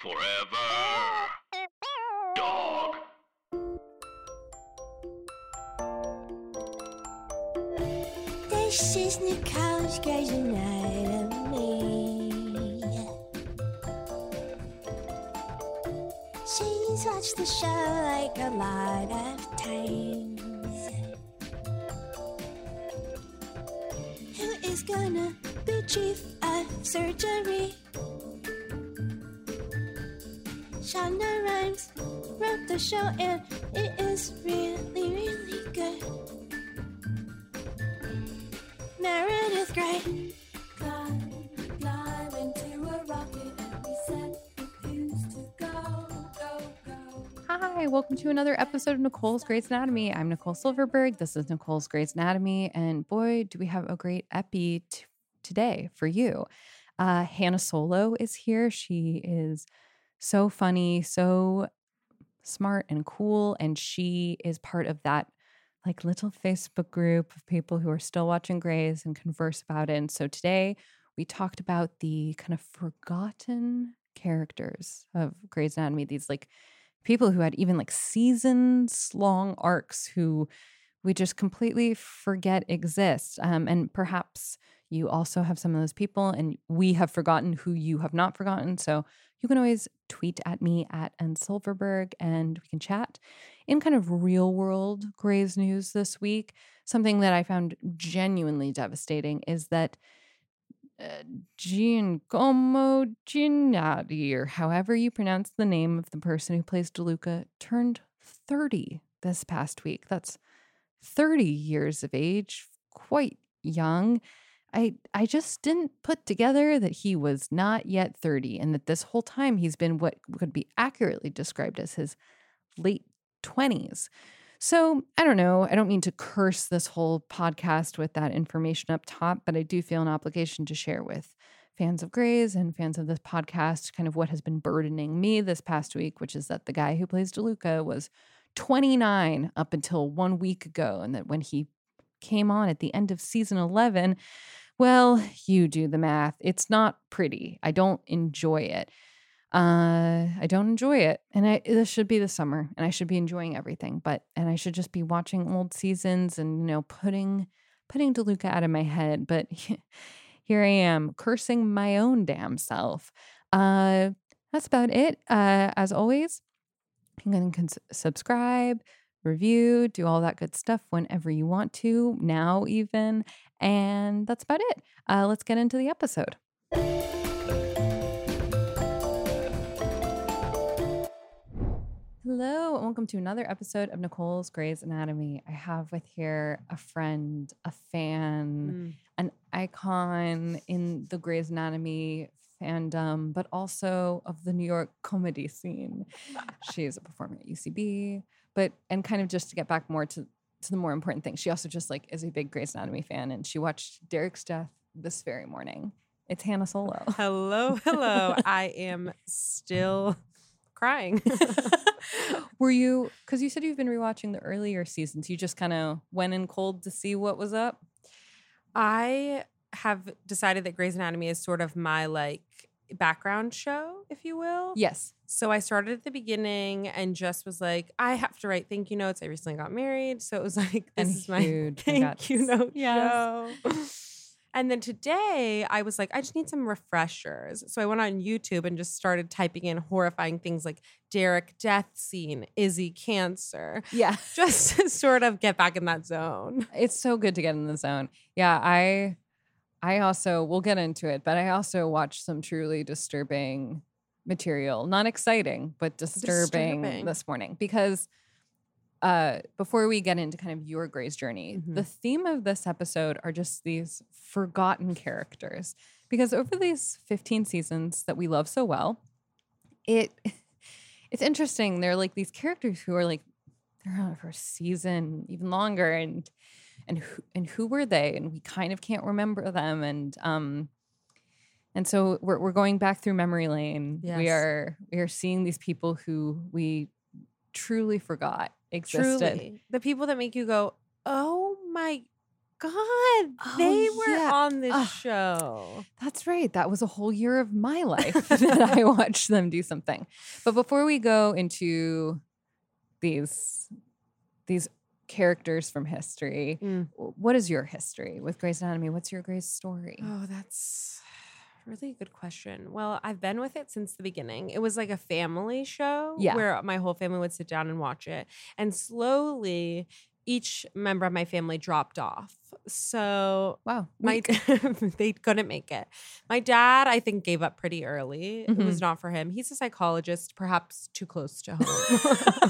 Forever. Dog. This is Nicole's Grey's Anatomy. She's watched the show like a lot of times. Who is gonna be chief of surgery? Shonda Rhimes wrote the show and it is really, really good. Meredith Grey climbed into a rocket and we said refuse to go. Hi, welcome to another episode of Nicole's Grey's Anatomy. I'm Nicole Silverberg. This is Nicole's Grey's Anatomy, and boy, do we have a great epi today for you. Hannah Solo is here. She is so funny, so smart and cool, and she is part of that like little Facebook group of people who are still watching Grey's and converse about it. And so today we talked about the kind of forgotten characters of Grey's Anatomy, these like people who had even like seasons long arcs who we just completely forget exist. And perhaps you also have some of those people and we have forgotten who you have not forgotten. So you can always tweet at me at @nsilverberg and we can chat. In kind of real world Grey's news this week, something that I found genuinely devastating is that Giacomo Giannati, or however you pronounce the name of the person who plays DeLuca, turned 30 this past week. That's 30 years of age, quite young. I just didn't put together that he was not yet 30 and that this whole time he's been what could be accurately described as his late 20s. So I don't know. I don't mean to curse this whole podcast with that information up top, but I do feel an obligation to share with fans of Grey's and fans of this podcast kind of what has been burdening me this past week, which is that the guy who plays DeLuca was 29 up until 1 week ago, and that when he came on at the end of season 11, well, you do the math. It's not pretty. I don't enjoy it. I don't enjoy it. And this should be the summer and I should be enjoying everything, and I should just be watching old seasons and, putting DeLuca out of my head. But here I am cursing my own damn self. That's about it. As always, you can subscribe, review, do all that good stuff whenever you want to, now even. And that's about it. Let's get into the episode. Hello, and welcome to another episode of Nicole's Grey's Anatomy. I have with here a friend, a fan, an icon in the Grey's Anatomy fandom, but also of the New York comedy scene. She's a performer at UCB, and kind of just to get back more to the more important thing, she also just like is a big Grey's Anatomy fan, and she watched Derek's death this very morning. It's Hannah Solo. Hello. I am still crying. Were you, because you said you've been rewatching the earlier seasons, you just kind of went in cold to see what was up? I have decided that Grey's Anatomy is sort of my like background show, if you will. Yes. So I started at the beginning and just was like, I have to write thank you notes. I recently got married. So it was like, this is my thank you note show. And then today I was like, I just need some refreshers. So I went on YouTube and just started typing in horrifying things like Derek death scene, Izzy cancer. Yeah. Just to sort of get back in that zone. It's so good to get in the zone. Yeah, I also, we'll get into it, but I also watched some truly disturbing material. Not exciting, but disturbing. This morning. Because before we get into kind of your Grey's journey, the theme of this episode are just these forgotten characters. Because over these 15 seasons that we love so well, it's interesting. They're like these characters who are like, they're on for a season, even longer, and who were they? And we kind of can't remember them. And so we're going back through memory lane. Yes. We are seeing these people who we truly forgot existed. Truly. The people that make you go, oh my God, they were on this show. That's right. That was a whole year of my life that I watched them do something. But before we go into these characters from history, what is your history with Grey's Anatomy? What's your Grey's story? Oh, that's a really good question. Well, I've been with it since the beginning. It was like a family show where my whole family would sit down and watch it. And slowly each member of my family dropped off. So they couldn't make it. My dad, I think, gave up pretty early. It was not for him. He's a psychologist, perhaps too close to home.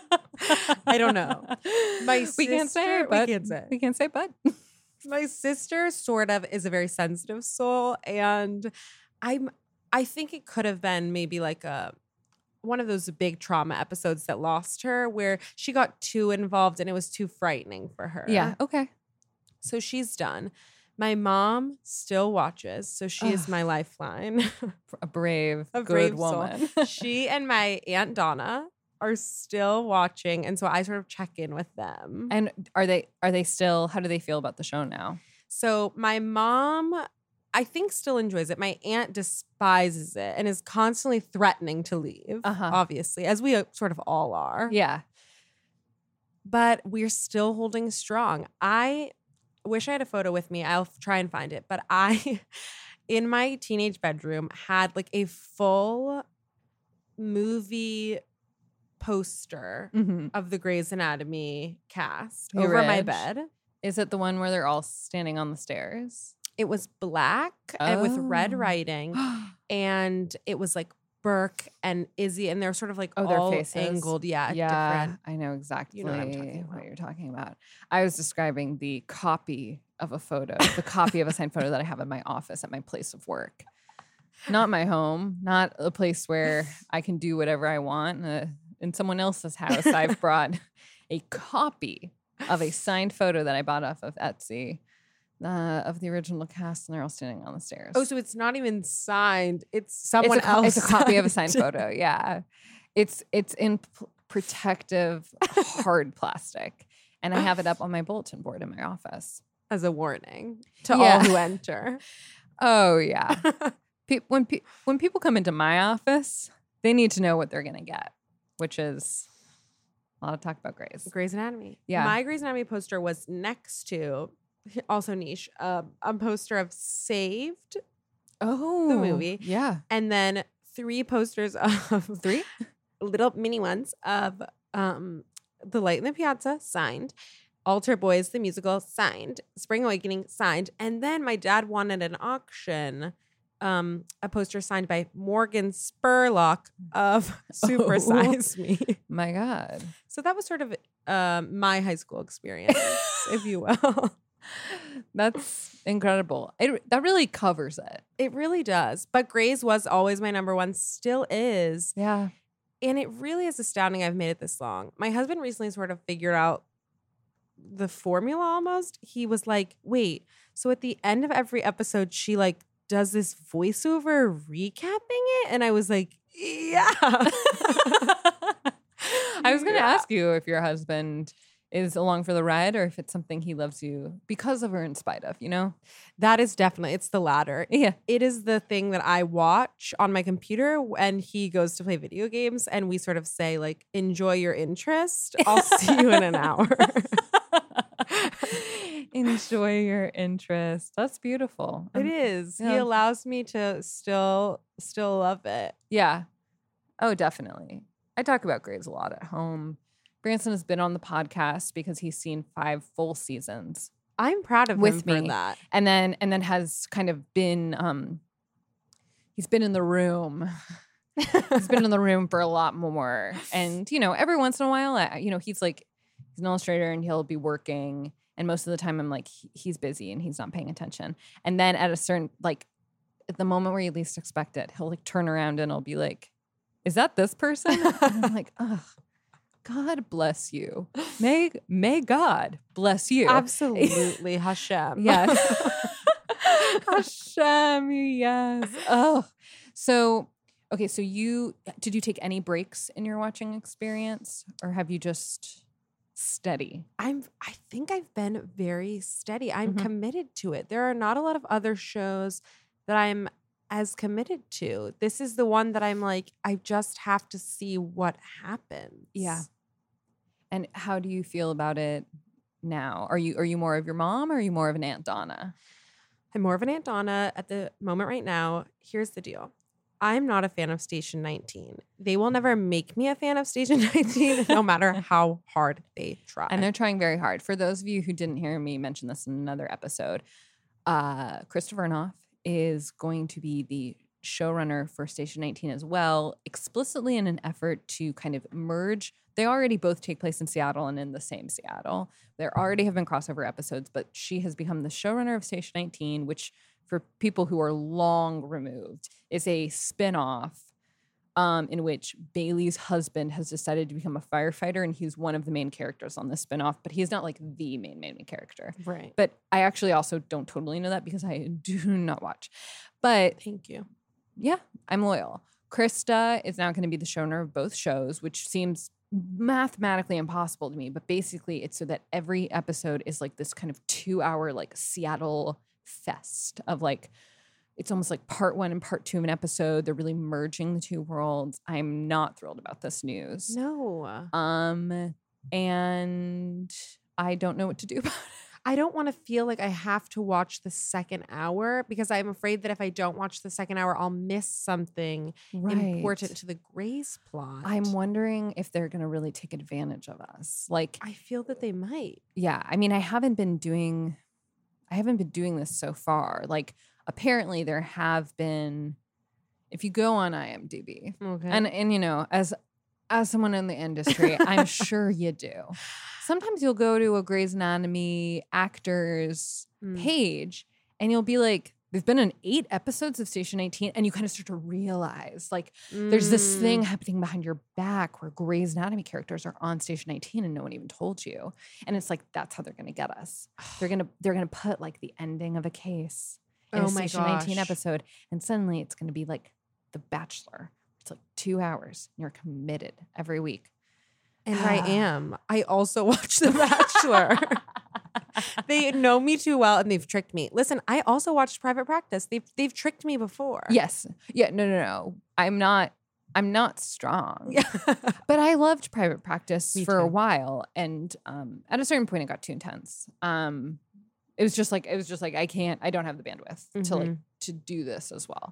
I don't know. We can't say but. My sister sort of is a very sensitive soul, and I think it could have been maybe like one of those big trauma episodes that lost her, where she got too involved and it was too frightening for her. Yeah. Okay. So she's done. My mom still watches, so she is my lifeline. A brave woman. She and my Aunt Donna are still watching, and so I sort of check in with them. And are they still, how do they feel about the show now? So my mom, I think, still enjoys it. My aunt despises it and is constantly threatening to leave, obviously, as we sort of all are. Yeah. But we're still holding strong. I wish I had a photo with me. I'll try and find it. But I, in my teenage bedroom, had like a full movie poster of the Grey's Anatomy cast over my bed. Is it the one where they're all standing on the stairs? It was black and with red writing, and it was like Burke and Izzy, and they're sort of like all their faces angled. Yeah, different. I know exactly what you're talking about. I was describing the copy of a photo, the copy of a signed photo that I have in my office at my place of work. Not my home, not a place where I can do whatever I want. In someone else's house, I've brought a copy of a signed photo that I bought off of Etsy of the original cast, and they're all standing on the stairs. Oh, so it's not even signed. It's someone else. It's a copy of a signed photo. Yeah. It's in protective hard plastic, and I have it up on my bulletin board in my office. As a warning to all who enter. Oh, yeah. When people come into my office, they need to know what they're going to get, which is a lot of talk about Grey's Anatomy. Yeah. My Grey's Anatomy poster was next to, also niche, a poster of Saved. Oh. The movie. Yeah. And then 3 posters of 3 little mini ones of The Light in the Piazza, signed. Altar Boys, the musical, signed. Spring Awakening, signed. And then my dad wanted an auction, a poster signed by Morgan Spurlock of Super Size Me. My God. So that was sort of my high school experience, if you will. That's incredible. That really covers it. It really does. But Grey's was always my number one, still is. Yeah. And it really is astounding I've made it this long. My husband recently sort of figured out the formula almost. He was like, wait, so at the end of every episode, she like does this voiceover recapping it? And I was like, yeah. I was going to ask you if your husband is along for the ride or if it's something he loves you because of or in spite of, you know? That is definitely, it's the latter. Yeah. It is the thing that I watch on my computer when he goes to play video games, and we sort of say like, enjoy your interest. I'll see you in an hour. Enjoy your interest. That's beautiful. It is. Yeah. He allows me to still love it. Yeah. Oh, definitely. I talk about Grey's a lot at home. Branson has been on the podcast because he's seen 5 full seasons. I'm proud of him for that. And then has kind of been he's been in the room. He's been in the room for a lot more. And, you know, every once in a while, he's an illustrator and he'll be working. And most of the time I'm like, he's busy and he's not paying attention. And then at a certain, like, at the moment where you least expect it, he'll like turn around and he'll be like, is that this person? And I'm like, ugh, God bless you. May God bless you. Absolutely. Hashem. Yes. Hashem, yes. Oh. So, okay, did you take any breaks in your watching experience? Or have you just steady? I think I've been very steady. I'm committed to it. There are not a lot of other shows that I'm as committed to. This is the one that I'm like, I just have to see what happens. Yeah. And how do you feel about it now? Are you more of your mom or are you more of an Aunt Donna? I'm more of an Aunt Donna at the moment right now. Here's the deal. I'm not a fan of Station 19. They will never make me a fan of Station 19, no matter how hard they try. And they're trying very hard. For those of you who didn't hear me mention this in another episode, Christopher Noff is going to be the showrunner for Station 19 as well, explicitly in an effort to kind of merge. They already both take place in Seattle and in the same Seattle. There already have been crossover episodes, but she has become the showrunner of Station 19, which for people who are long removed is a spinoff in which Bailey's husband has decided to become a firefighter, and he's one of the main characters on this spinoff, but he's not like the main character. Right. But I actually also don't totally know that because I do not watch. But thank you. Yeah, I'm loyal. Krista is now going to be the showrunner of both shows, which seems mathematically impossible to me. But basically, it's so that every episode is like this kind of 2-hour like Seattle fest of like, it's almost like part 1 and part 2 of an episode. They're really merging the two worlds. I'm not thrilled about this news. No. And I don't know what to do about it. I don't want to feel like I have to watch the second hour because I'm afraid that if I don't watch the second hour, I'll miss something important to the Grace plot. I'm wondering if they're going to really take advantage of us. Like, I feel that they might. Yeah. I mean, I haven't been doing this so far. Like, apparently there have been, if you go on IMDb, okay. and you know, as someone in the industry, I'm sure you do. Sometimes you'll go to a Grey's Anatomy actors page and you'll be like, there've been in 8 episodes of Station 18, and you kind of start to realize like there's this thing happening behind your back where Grey's Anatomy characters are on Station 18 and no one even told you. And it's like, that's how they're gonna get us. They're gonna put like the ending of a case in a Station 19 episode, and suddenly it's gonna be like The Bachelor. It's like 2 hours and you're committed every week. And I am. I also watch The Bachelor. They know me too well and they've tricked me. Listen, I also watched Private Practice. They've tricked me before. Yes. Yeah, no. I'm not strong. Yeah. But I loved Private Practice for a while, and at a certain point it got too intense. It was just like I don't have the bandwidth to do this as well.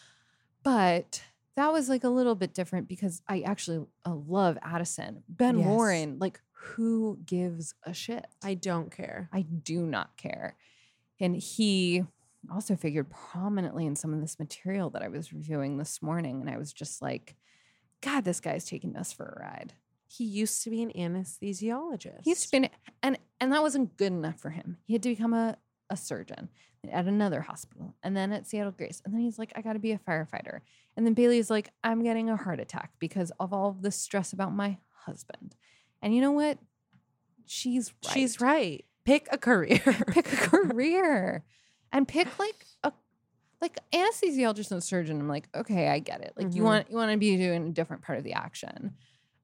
But that was like a little bit different because I actually love Addison. Ben Warren, like, who gives a shit? I don't care. I do not care. And he also figured prominently in some of this material that I was reviewing this morning. And I was just like, God, this guy's taking us for a ride. He used to be an anesthesiologist. He used to be and that wasn't good enough for him. He had to become a surgeon at another hospital, and then at Seattle Grace. And then he's like, I got to be a firefighter. And then Bailey's like, I'm getting a heart attack because of all of this stress about my husband. And you know what? She's right. She's right. Pick a career. Pick a career. And pick like anesthesiologist and surgeon. I'm like, okay, I get it. Like you want to be doing a different part of the action.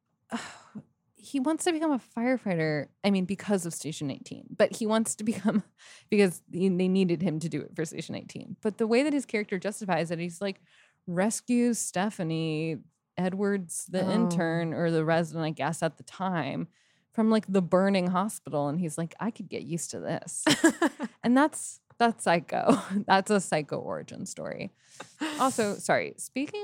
He wants to become a firefighter. I mean, because of Station 18, but he wants to become because they needed him to do it for Station 18. But the way that his character justifies it, he's like rescues Stephanie Edwards, the intern or the resident, I guess, at the time, from like the burning hospital. And he's like, I could get used to this. And that's Psycho. That's a Psycho origin story. Also, sorry, speaking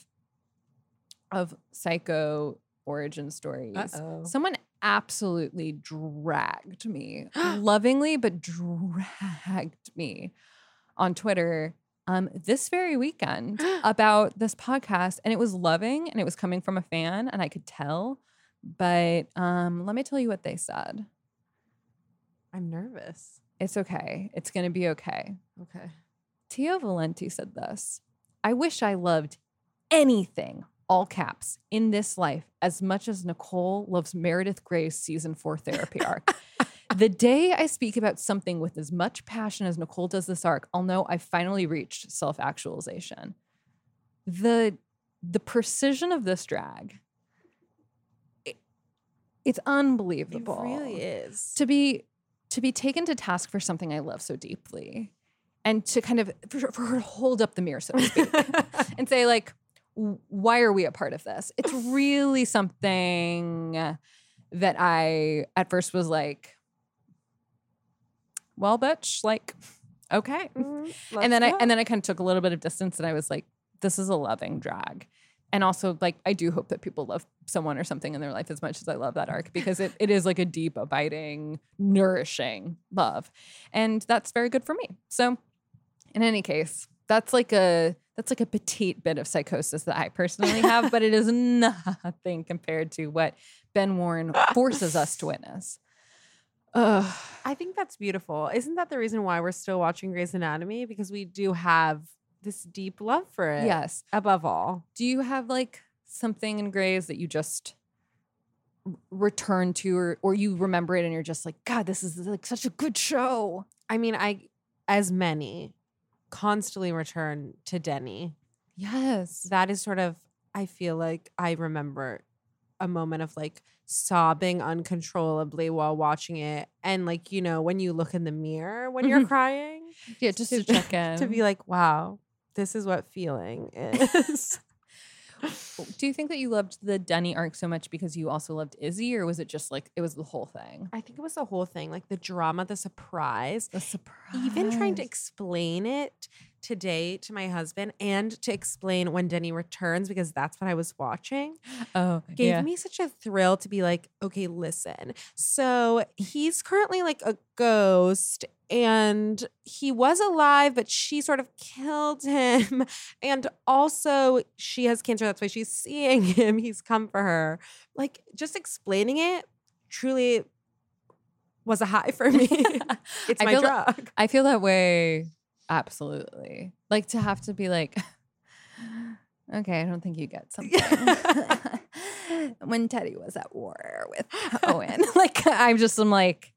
of Psycho origin stories, someone absolutely dragged me lovingly, but dragged me on Twitter this very weekend about this podcast, and it was loving and it was coming from a fan, and I could tell. But let me tell you what they said. I'm nervous. It's okay. It's gonna be okay. Okay. Tio Valenti said this: I wish I loved anything, all caps, in this life as much as Nicole loves Meredith Gray's season 4 therapy arc. The day I speak about something with as much passion as Nicole does this arc, I'll know I've finally reached self-actualization. The precision of this drag, It's unbelievable. It really is. To be taken to task for something I love so deeply, and to kind of for her to hold up the mirror, so to speak, and say like, why are we a part of this? It's really something that I at first was like, well, bitch, like, okay. And then I kind of took a little bit of distance, and I was like, this is a loving drag. And also, like, I do hope that people love someone or something in their life as much as I love that arc, because it is like a deep, abiding, nourishing love. And that's very good for me. So in any case, that's like a petite bit of psychosis that I personally have, but it is nothing compared to what Ben Warren forces us to witness. I think that's beautiful. Isn't that the reason why we're still watching Grey's Anatomy? Because we do have this deep love for it. Yes. Above all. Do you have like something in Grey's that you just return to, or you remember it and you're just like, God, this is like such a good show? I mean, as many, constantly return to Denny. Yes. That is sort of, I feel like I remember a moment of like sobbing uncontrollably while watching it. And like, you know, when you look in the mirror when you're crying. Yeah, just to check in. To be like, wow, this is what feeling is. Do you think that you loved the Denny arc so much because you also loved Izzy, or was it just like, it was the whole thing? I think it was the whole thing, like the drama, the surprise. The surprise. Even trying to explain it today to my husband and to explain when Denny returns, because that's what I was watching. Gave me such a thrill to be like, okay, listen. So he's currently like a ghost, and he was alive, but she sort of killed him. And also she has cancer. That's why she's seeing him. He's come for her. Like, just explaining it truly was a high for me. It's my drug. I feel that way. Absolutely. Like, to have to be like, okay, I don't think you get something. When Teddy was at war with Owen, like, I'm like,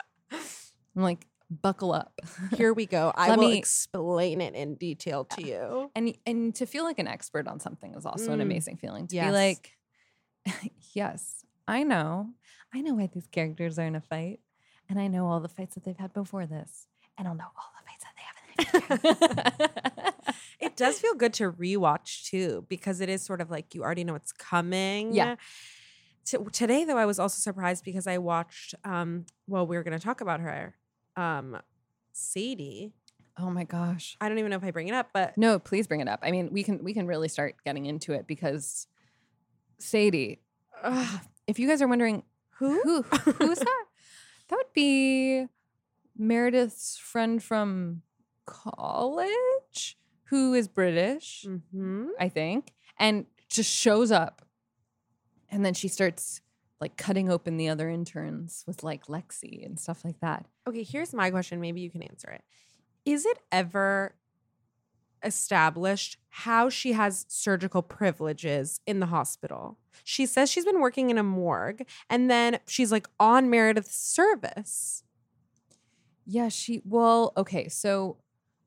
buckle up. Here we go. I will explain it in detail to you. And to feel like an expert on something is also an amazing feeling. To be like, yes, I know why these characters are in a fight, and I know all the fights that they've had before this, and I'll know all the fights that they have. It does feel good to rewatch too, because it is sort of like you already know what's coming. Yeah. Today, though, I was also surprised because I watched. Well, we were going to talk about her, Sadie. Oh my gosh! I don't even know if I bring it up, but no, please bring it up. I mean, we can really start getting into it, because Sadie. If you guys are wondering who is that, that would be Meredith's friend from college, who is British, I think, and just shows up, and then she starts like cutting open the other interns with like Lexi and stuff like that. Okay, here's my question. Maybe you can answer it. Is it ever established how she has surgical privileges in the hospital? She says she's been working in a morgue, and then she's like on Meredith's service. Yeah, okay, so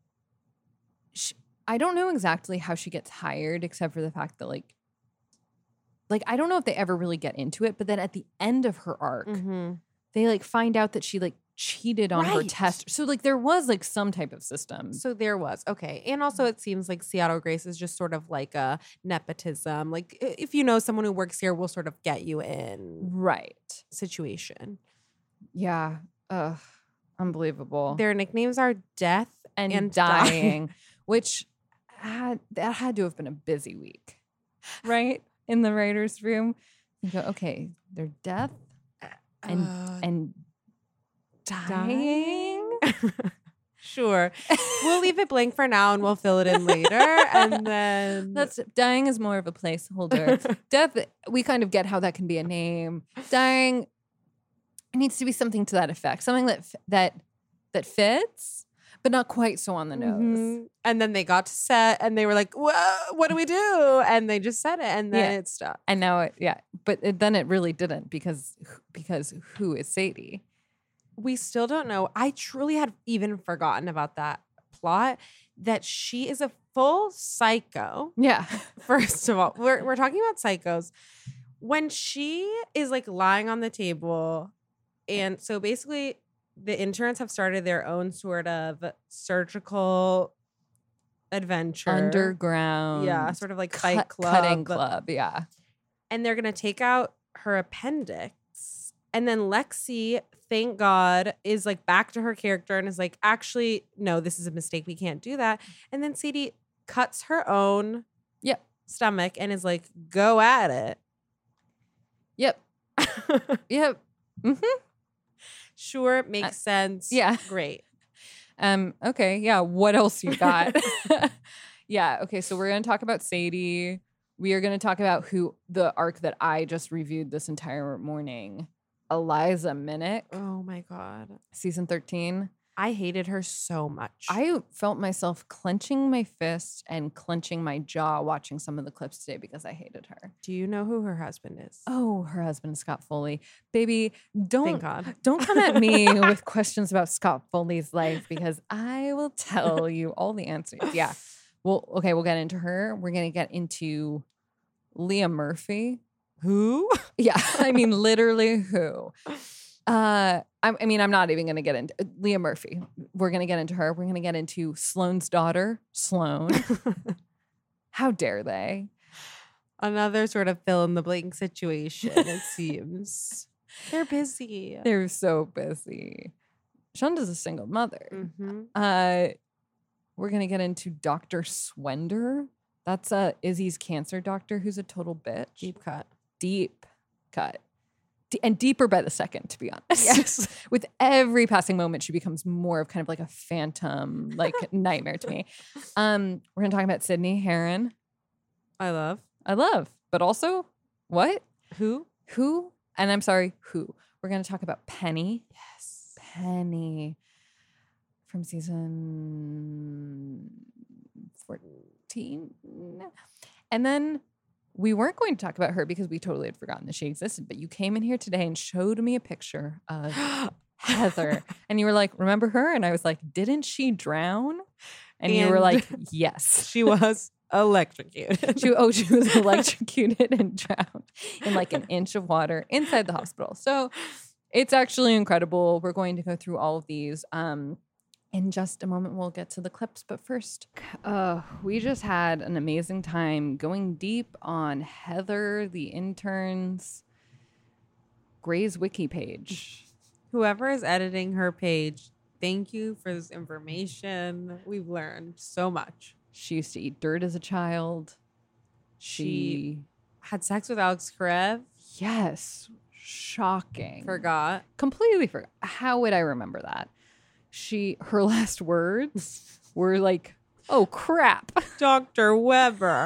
I don't know exactly how she gets hired, except for the fact that like I don't know if they ever really get into it, but then at the end of her arc, they like find out that she like cheated on her test. So like there was like some type of system. So there was. Okay. And also it seems like Seattle Grace is just sort of like a nepotism. Like if you know someone who works here, we'll sort of get you in. Right. Situation. Yeah. Unbelievable. Their nicknames are Death and Dying, which that had to have been a busy week, right? In the writer's room. You go, okay, they're Death and Dying. Sure. We'll leave it blank for now and we'll fill it in later. And then Dying is more of a placeholder. Death, we kind of get how that can be a name. Dying, it needs to be something to that effect. Something that fits, but not quite so on the nose. And then they got to set and they were like, what do we do? And they just said it, and then it stuck. And now then it really didn't, because who is Sadie? We still don't know. I truly had even forgotten about that plot, that she is a full psycho. Yeah. First of all, we're talking about psychos. when she is like lying on the table, and so basically the interns have started their own sort of surgical adventure. Underground. Yeah, sort of like fight club. Cutting club, yeah. And they're going to take out her appendix. And then Lexi, thank God, is like back to her character and is like, actually, no, this is a mistake. We can't do that. And then Sadie cuts her own stomach and is like, go at it. Yep. Yep. Mm-hmm. Sure, makes sense. Yeah. Great. Okay, yeah. What else you got? Yeah, okay, so we're gonna talk about Sadie. We are gonna talk about the arc that I just reviewed this entire morning. Eliza Minnick. Oh my God. Season 13. I hated her so much. I felt myself clenching my fist and clenching my jaw watching some of the clips today because I hated her. Do you know who her husband is? Oh, her husband is Scott Foley. Baby, don't come at me with questions about Scott Foley's life because I will tell you all the answers. Yeah. Well, okay, we'll get into her. We're going to get into Leah Murphy. Who? Yeah, I mean, literally who? I'm not even going to get into Leah Murphy. We're going to get into her. We're going to get into Sloane's daughter, Sloane. How dare they? Another sort of fill in the blank situation, it seems. They're busy. They're so busy. Shonda's a single mother. Mm-hmm. We're going to get into Dr. Swender. That's Izzy's cancer doctor who's a total bitch. Deep cut. And deeper by the second, to be honest. Yes. With every passing moment, she becomes more of kind of like a phantom, like nightmare to me. We're going to talk about Sydney Herron. I love. But also, what? Who? And I'm sorry, who? We're going to talk about Penny. Yes. Penny from season 14. And then we weren't going to talk about her because we totally had forgotten that she existed, but you came in here today and showed me a picture of Heather. And you were like, remember her? And I was like, didn't she drown? And you were like, yes. She was electrocuted. She was electrocuted and drowned in like an inch of water inside the hospital. So it's actually incredible. We're going to go through all of these. In just a moment, we'll get to the clips. But first, we just had an amazing time going deep on Heather, the intern's Grey's Wiki page. Whoever is editing her page, thank you for this information. We've learned so much. She used to eat dirt as a child. She had sex with Alex Karev. Yes. Shocking. Completely forgot. How would I remember that? Her last words were like, oh crap. Dr. Weber.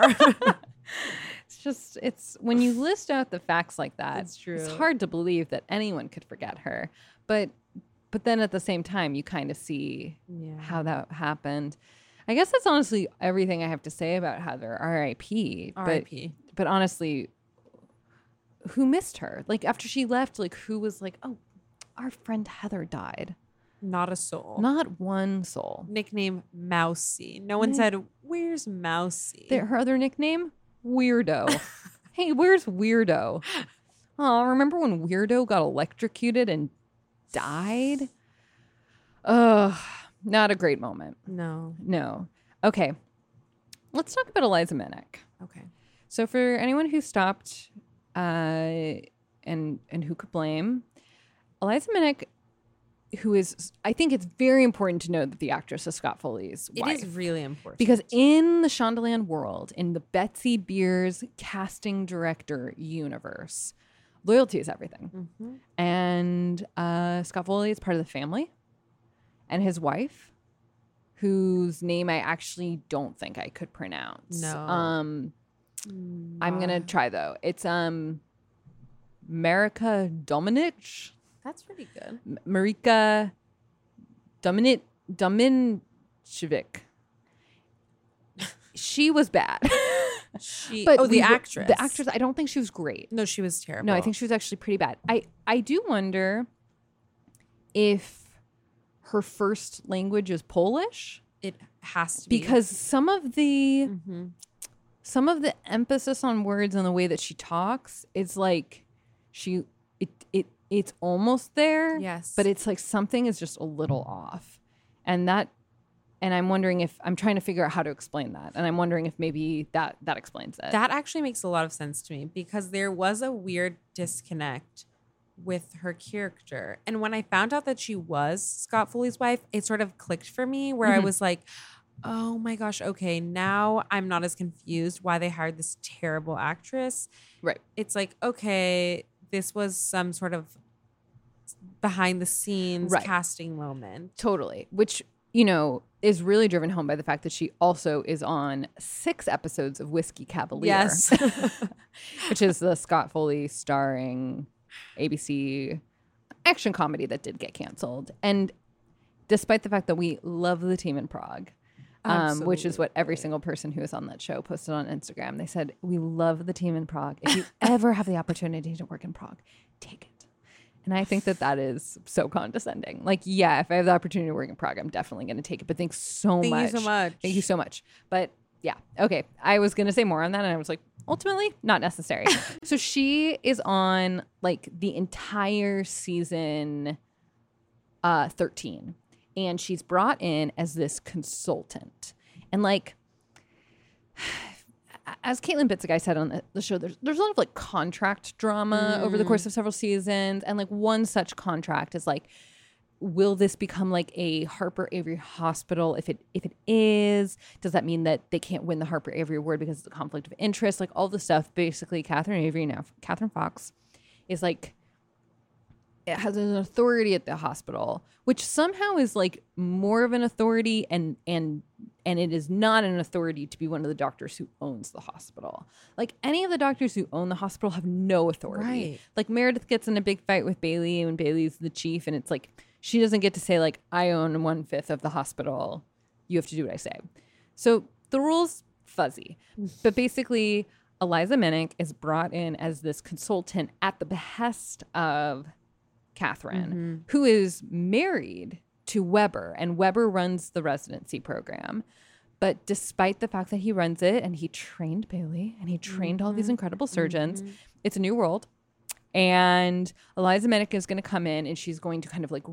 It's when you list out the facts like that, it's true. It's hard to believe that anyone could forget her. But then at the same time, you kind of see how that happened. I guess that's honestly everything I have to say about Heather. R.I.P. But honestly, who missed her? Like after she left, like who was like, oh, our friend Heather died. Not a soul. Not one soul. Nickname Mousy. No one said, where's Mousy? Her other nickname? Weirdo. Hey, where's Weirdo? Oh, remember when Weirdo got electrocuted and died? Ugh, not a great moment. No. Okay. Let's talk about Eliza Minnick. Okay. So for anyone who stopped and who could blame, Eliza Minnick, who is, I think it's very important to know that the actress is Scott Foley's wife. It is really important. Because in the Shondaland world, in the Betsy Beers casting director universe, loyalty is everything. Mm-hmm. And Scott Foley is part of the family. And his wife, whose name I actually don't think I could pronounce. No. I'm going to try, though. It's Marika Dominich. That's pretty good. Marika Domincevic. She was bad. The actress. The actress, I don't think she was great. No, she was terrible. No, I think she was actually pretty bad. I do wonder if her first language is Polish. It has to be. Because some of the some of the emphasis on words and the way that she talks, it's like it's almost there. Yes. But it's like something is just a little off. And I'm wondering if I'm trying to figure out how to explain that. And I'm wondering if maybe that explains it. That actually makes a lot of sense to me because there was a weird disconnect with her character. And when I found out that she was Scott Foley's wife, it sort of clicked for me where I was like, oh my gosh, okay, now I'm not as confused why they hired this terrible actress. Right. It's like, okay, this was some sort of behind the scenes casting moment. Totally. Which, you know, is really driven home by the fact that she also is on 6 episodes of Whiskey Cavalier. Yes. Which is the Scott Foley starring ABC action comedy that did get canceled. And despite the fact that we love the team in Prague, which is what every single person who is on that show posted on Instagram, they said, we love the team in Prague. If you ever have the opportunity to work in Prague, take it. And I think that is so condescending. Like, yeah, if I have the opportunity to work in Prague, I'm definitely going to take it. But thanks so much. Thank you so much. Thank you so much. But yeah, okay. I was going to say more on that. And I was like, ultimately, not necessary. So she is on like the entire season 13. And she's brought in as this consultant. And like, as Caitlin Bitzig said on the show, there's a lot of like contract drama over the course of several seasons. And like one such contract is like, will this become like a Harper Avery hospital? If it is, does that mean that they can't win the Harper Avery award because it's a conflict of interest? Like all the stuff. Basically, Catherine Fox is like, it has an authority at the hospital, which somehow is like more of an authority and it is not an authority to be one of the doctors who owns the hospital. Like any of the doctors who own the hospital have no authority. Right. Like Meredith gets in a big fight with Bailey and Bailey's the chief and it's like, she doesn't get to say like, I own 1/5 of the hospital. You have to do what I say. So the rule's fuzzy, but basically Eliza Minnick is brought in as this consultant at the behest of Catherine, who is married to Weber, and Weber runs the residency program. But despite the fact that he runs it and he trained Bailey and he trained all these incredible surgeons, it's a new world. And Eliza Minnick is going to come in and she's going to kind of like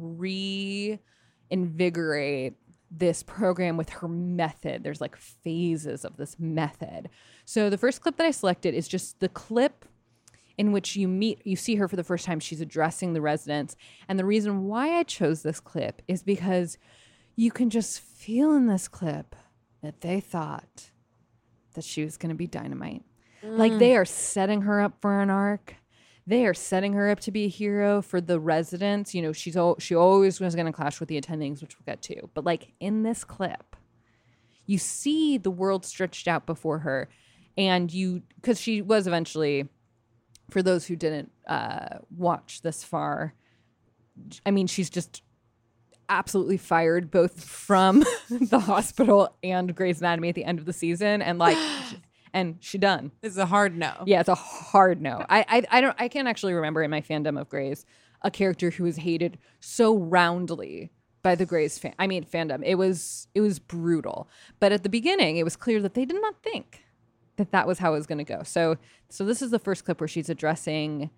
reinvigorate this program with her method. There's like phases of this method. So the first clip that I selected is just the clip in which you see her for the first time. She's addressing the residents. And the reason why I chose this clip is because you can just feel in this clip that they thought that she was going to be dynamite. Like they are setting her up for an arc. They are setting her up to be a hero for the residents. You know, she always was going to clash with the attendings, which we'll get to. But like in this clip, you see the world stretched out before her. And because she was eventually, for those who didn't watch this far, I mean, she's just absolutely fired both from the hospital and Grey's Anatomy at the end of the season. And like, and she done. It's a hard no. Yeah, it's a hard no. I can't actually remember in my fandom of Grey's a character who was hated so roundly by the Grey's fandom. It was brutal. But at the beginning, it was clear that they did not think that was how it was going to go. So this is the first clip where she's addressing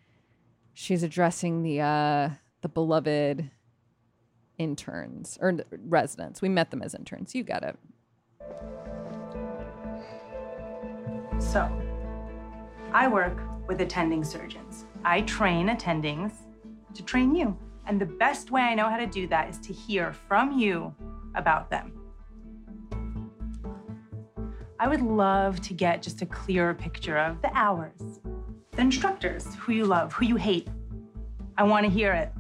the beloved interns or residents. We met them as interns. You got it. So, I work with attending surgeons. I train attendings to train you. And the best way I know how to do that is to hear from you about them. I would love to get just a clearer picture of the hours, the instructors, who you love, who you hate. I want to hear it.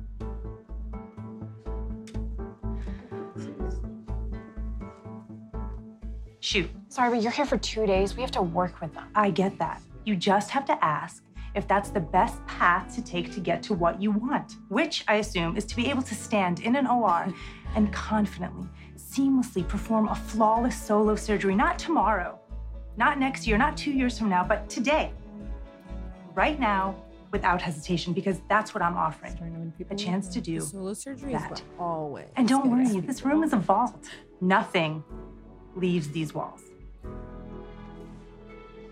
Shoot. Sorry, but you're here for 2 days. We have to work with them. I get that. You just have to ask if that's the best path to take to get to what you want, which I assume is to be able to stand in an OR and confidently, seamlessly perform a flawless solo surgery, not tomorrow, not next year, not 2 years from now, but today, right now, without hesitation, because that's what I'm offering, a chance to do solo surgery that. Is always. And don't worry, this room is a vault. Nothing leaves these walls.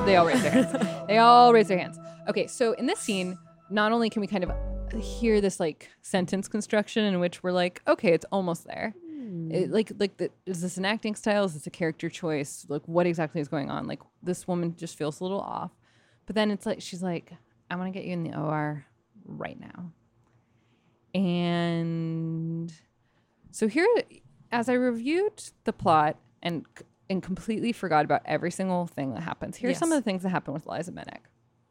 They all raise their hands. They all raise their hands. Okay, so in this scene, not only can we kind of hear this like sentence construction in which we're like, okay, it's almost there. Is this an acting style? Is this a character choice? Like, what exactly is going on? Like, this woman just feels a little off. But then it's like, she's like, I want to get you in the OR right now. And so here, as I reviewed the plot and completely forgot about every single thing that happens, here's some of the things that happen with Liza Minnich.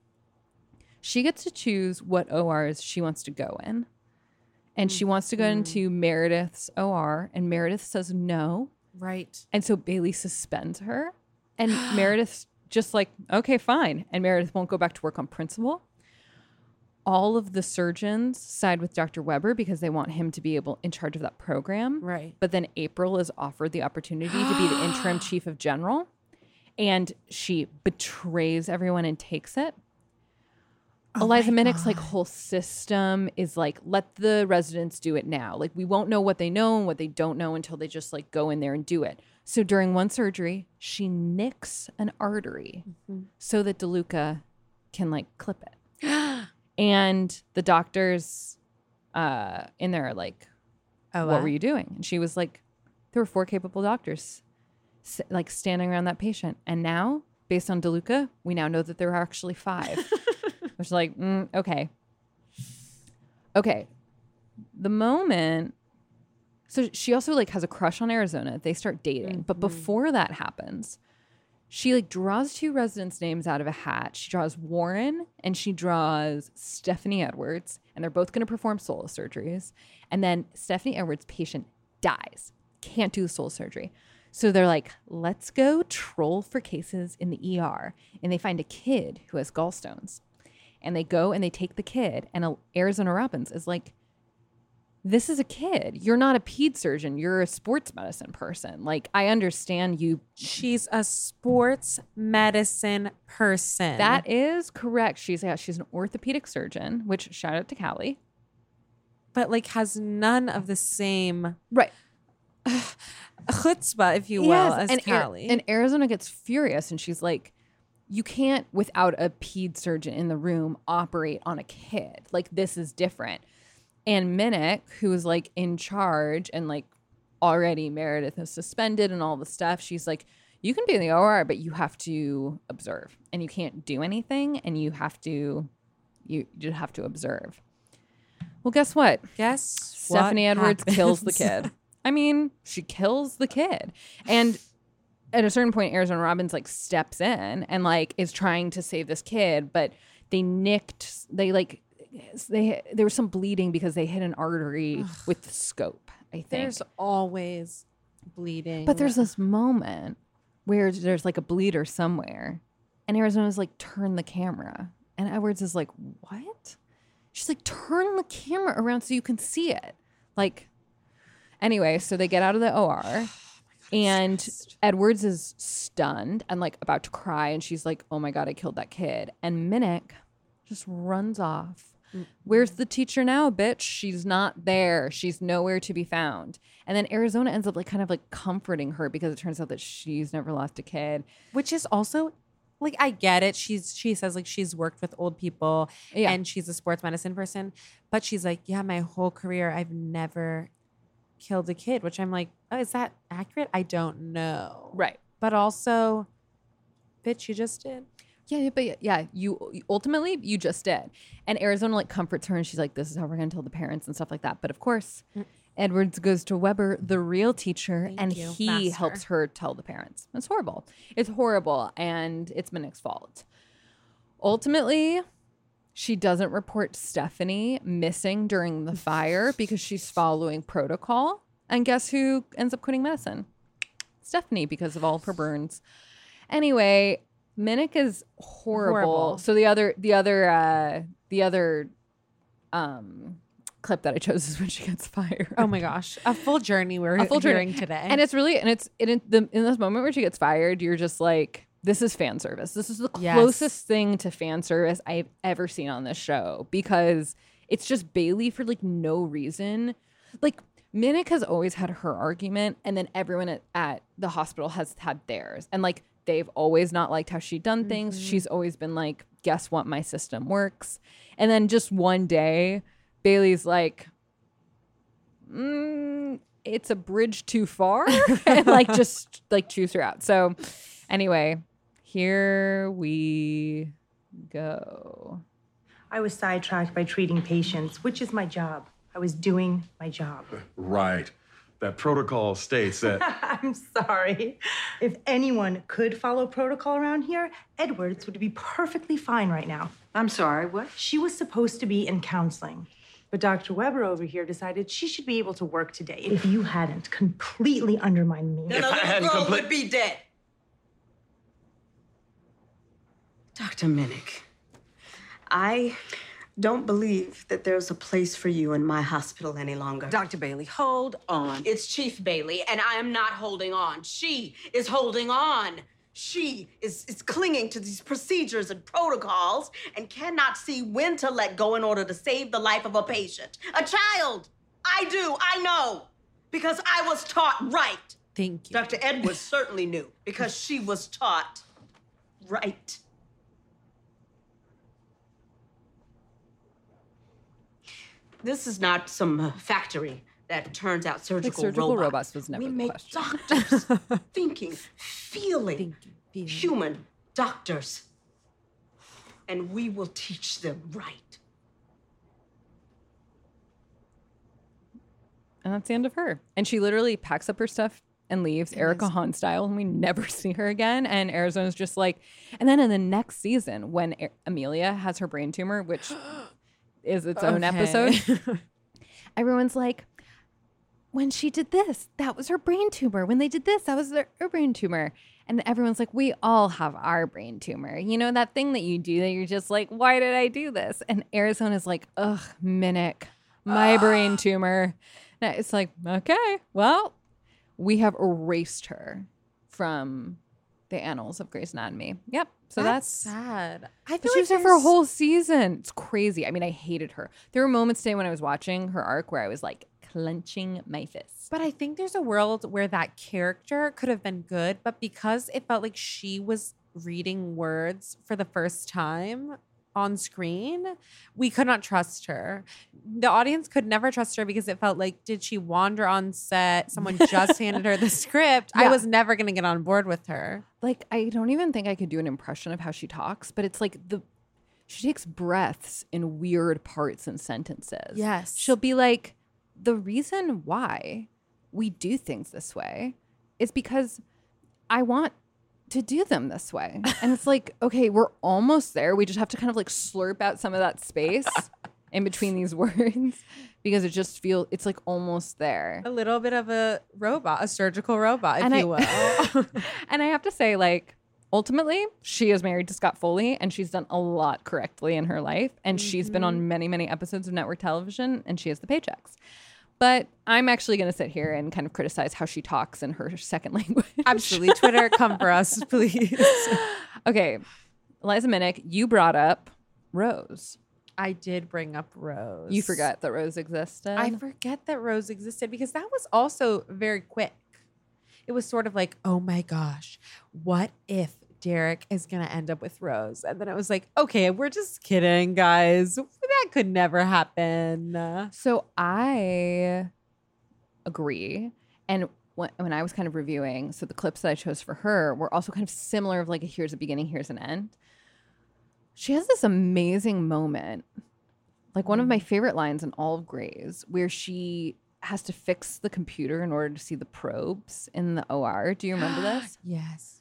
She gets to choose what ORs she wants to go in. And she wants to go into Meredith's OR, and Meredith says no. Right. And so Bailey suspends her. And Meredith's just like, okay, fine. And Meredith won't go back to work on principle. All of the surgeons side with Dr. Weber because they want him to be in charge of that program. Right. But then April is offered the opportunity to be the interim chief of general. And she betrays everyone and takes it. Eliza Minnick's like whole system is like, let the residents do it now. Like, we won't know what they know and what they don't know until they just like go in there and do it. So during one surgery, she nicks an artery so that DeLuca can like clip it. And the doctors in there are like, what were you doing? And she was like, there were 4 capable doctors like standing around that patient. And now, based on DeLuca, we now know that there are actually 5. Which like, okay. Okay. The moment, so she also like has a crush on Arizona. They start dating. But before that happens, she like draws 2 residents' names out of a hat. She draws Warren and she draws Stephanie Edwards. And they're both going to perform soul surgeries. And then Stephanie Edwards' patient dies. Can't do the soul surgery. So they're like, let's go troll for cases in the ER. And they find a kid who has gallstones. And they go and they take the kid. And Arizona Robbins is like, this is a kid. You're not a ped surgeon. You're a sports medicine person. Like, I understand you. She's a sports medicine person. That is correct. She's an orthopedic surgeon, which shout out to Callie. But like has none of the same right chutzpah, if you will, as Callie. And Arizona gets furious and she's like, you can't, without a ped surgeon in the room, operate on a kid. Like, this is different. And Minnick, who is like in charge and like already Meredith is suspended and all the stuff, she's like, you can be in the OR, but you have to observe and you can't do anything and you just have to observe. Well, guess what? Stephanie Edwards kills the kid. I mean, she kills the kid. And at a certain point, Arizona Robbins like steps in and like is trying to save this kid, but there was some bleeding because they hit an artery with the scope, I think. There's always bleeding. But there's this moment where there's like a bleeder somewhere and Arizona's like, turn the camera. And Edwards is like, what? She's like, turn the camera around so you can see it. Like, anyway, so they get out of the OR. And Edwards is stunned and like about to cry. And she's like, oh my God, I killed that kid. And Minnick just runs off. Where's the teacher now, bitch? She's not there. She's nowhere to be found. And then Arizona ends up like kind of like comforting her because it turns out that she's never lost a kid. Which is also like, I get it. She says like she's worked with old people and she's a sports medicine person. But she's like, yeah, my whole career, I've never killed a kid, which I'm like, oh, is that accurate? I don't know. Right. But also, bitch, you just did. Yeah, but yeah, you ultimately just did. And Arizona like comforts her and she's like, this is how we're going to tell the parents and stuff like that. But of course, Edwards goes to Weber, the real teacher, he helps her tell the parents. It's horrible. It's horrible. And it's Minnick's fault. Ultimately, she doesn't report Stephanie missing during the fire because she's following protocol. And guess who ends up quitting medicine? Stephanie, because of all of her burns. Anyway, Minnick is horrible. So the other clip that I chose is when she gets fired. Oh my gosh, a full journey we're hearing today, and it's really in this moment where she gets fired, you're just like, this is fan service. This is the closest thing to fan service I've ever seen on this show because it's just Bailey for like no reason. Like, Minnick has always had her argument, and then everyone at the hospital has had theirs. And like they've always not liked how she'd done things. She's always been like, guess what? My system works. And then just one day, Bailey's like, it's a bridge too far. And like, just like chews her out. So anyway, here we go. I was sidetracked by treating patients, which is my job. I was doing my job. Right. That protocol states that... I'm sorry. If anyone could follow protocol around here, Edwards would be perfectly fine right now. I'm sorry, what? She was supposed to be in counseling, but Dr. Weber over here decided she should be able to work today. If you hadn't completely undermined me... Then a little girl would be dead. Dr. Minnick, I don't believe that there's a place for you in my hospital any longer. Dr. Bailey, hold on. It's Chief Bailey, and I am not holding on. She is holding on. She is clinging to these procedures and protocols and cannot see when to let go in order to save the life of a patient. A child! I know. Because I was taught right. Thank you. Dr. Edwards certainly knew, because she was taught right. This is not some factory that turns out surgical robots was never we the make question. doctors, thinking, feeling, human doctors. And we will teach them right. And that's the end of her. And she literally packs up her stuff and leaves, Erica Hahn style, and we never see her again. And Arizona's just like, and then in the next season, when Amelia has her brain tumor, which is its own episode, everyone's like, when she did this, that was her brain tumor. When they did this, that was their brain tumor. And everyone's like, we all have our brain tumor. You know, that thing that you do that you're just like, why did I do this? And Arizona's like, ugh, Minnick, my brain tumor. Now it's like, okay, well, we have erased her from the annals of Grey's Anatomy. Yep. So that's sad. I but feel she like was there for a whole season. It's crazy. I mean, I hated her. There were moments today when I was watching her arc where I was like clenching my fists. But I think there's a world where that character could have been good, but because it felt like she was reading words for the first time on screen, we could not trust her. The audience could never trust her because it felt like, did she wander on set? Someone just handed her the script. Yeah. I was never going to get on board with her. Like, I don't even think I could do an impression of how she talks, but it's like she takes breaths in weird parts and sentences. Yes. She'll be like, the reason why we do things this way is because I want to do them this way. And it's like, okay, we're almost there. We just have to kind of like slurp out some of that space in between these words because it just feels, it's like almost there. A little bit of a robot, a surgical robot, if you will. And I have to say, like, ultimately, she is married to Scott Foley and she's done a lot correctly in her life. And she's been on many, many episodes of network television and she has the paychecks. But I'm actually going to sit here and kind of criticize how she talks in her second language. Absolutely. Twitter, come for us, please. Okay. Eliza Minnick, you brought up Rose. I did bring up Rose. You forgot that Rose existed? I forget that Rose existed because that was also very quick. It was sort of like, oh my gosh, what if Derek is going to end up with Rose? And then I was like, okay, we're just kidding, guys. That could never happen. So I agree. And when I was kind of reviewing, so the clips that I chose for her were also kind of similar of like, here's a beginning, here's an end. She has this amazing moment, like one of my favorite lines in all of Grey's, where she has to fix the computer in order to see the probes in the OR. Do you remember this? Yes.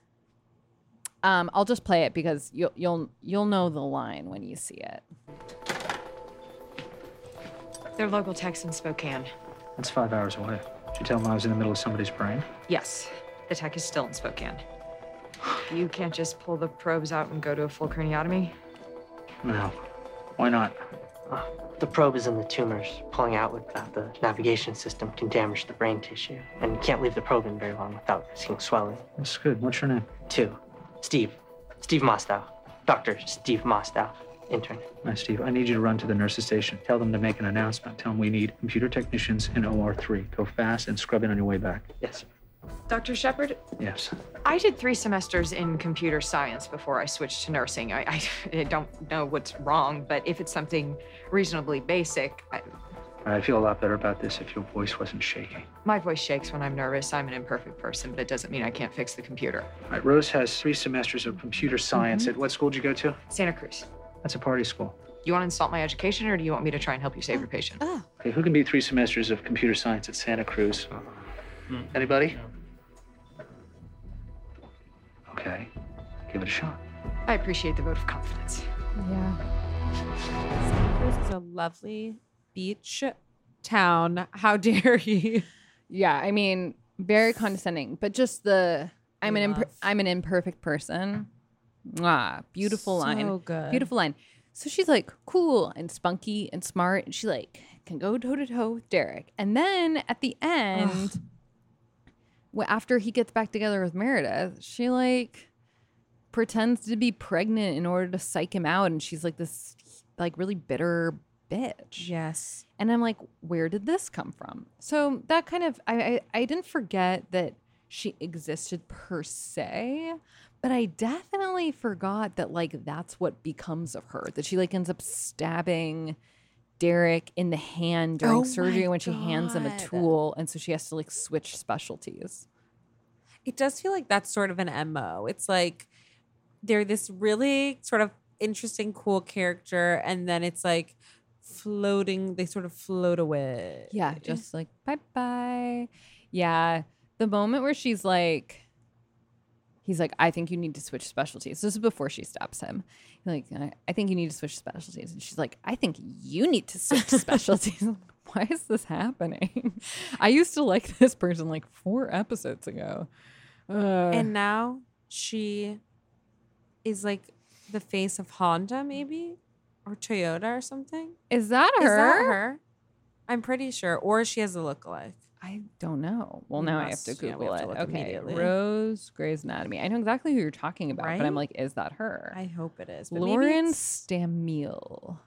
I'll just play it because you'll know the line when you see it. They're local techs in Spokane. That's 5 hours away. Did you tell them I was in the middle of somebody's brain? Yes, the tech is still in Spokane. You can't just pull the probes out and go to a full craniotomy? No. Why not? The probe is in the tumors. Pulling out without the navigation system can damage the brain tissue. And you can't leave the probe in very long without risking swelling. That's good. What's your name? 2. Steve. Steve Mostow. Dr. Steve Mostow. Intern. Nice, Steve. I need you to run to the nurse's station. Tell them to make an announcement. Tell them we need computer technicians in OR3. Go fast and scrub in on your way back. Yes, sir. Dr. Shepard? Yes. I did 3 semesters in computer science before I switched to nursing. I don't know what's wrong, but if it's something reasonably basic... I'd feel a lot better about this if your voice wasn't shaking. My voice shakes when I'm nervous. I'm an imperfect person, but it doesn't mean I can't fix the computer. All right, Rose has 3 semesters of computer science. At what school did you go to? Santa Cruz. That's a party school. You want to insult my education, or do you want me to try and help you save your patient? Okay, who can be 3 semesters of computer science at Santa Cruz? Anybody? Okay, give it a shot. I appreciate the vote of confidence. Yeah. Santa Cruz is a lovely beach town. How dare he? Yeah, I mean, very condescending, but just I'm an imperfect person. Beautiful line. So good. Beautiful line. So she's like cool and spunky and smart, and she like can go toe to toe with Derek. And then at the end, after he gets back together with Meredith, she like pretends to be pregnant in order to psych him out, and she's like this like really bitter bitch. Yes. And I'm like, where did this come from? So that kind of I didn't forget that she existed per se, but I definitely forgot that like that's what becomes of her, that she like ends up stabbing Derek in the hand during surgery when she hands him a tool, and so she has to like switch specialties. It does feel like that's sort of an MO. It's like they're this really sort of interesting, cool character, and then it's like floating, they sort of float away. Yeah, just like bye-bye. Yeah, the moment where he's like, I think you need to switch specialties. This is before she stops him. Like, I think you need to switch specialties. And she's like, I think you need to switch specialties. Why is this happening? I used to like this person like 4 episodes ago. And now she is like the face of Honda, maybe? Or Toyota or something? Is that her? Is that her? I'm pretty sure. Or she has a lookalike. I don't know. Well, now I have to Google it. Okay, immediately. Rose Grey's Anatomy. I know exactly who you're talking about, but I'm like, is that her? I hope it is. But Lauren Stamiel.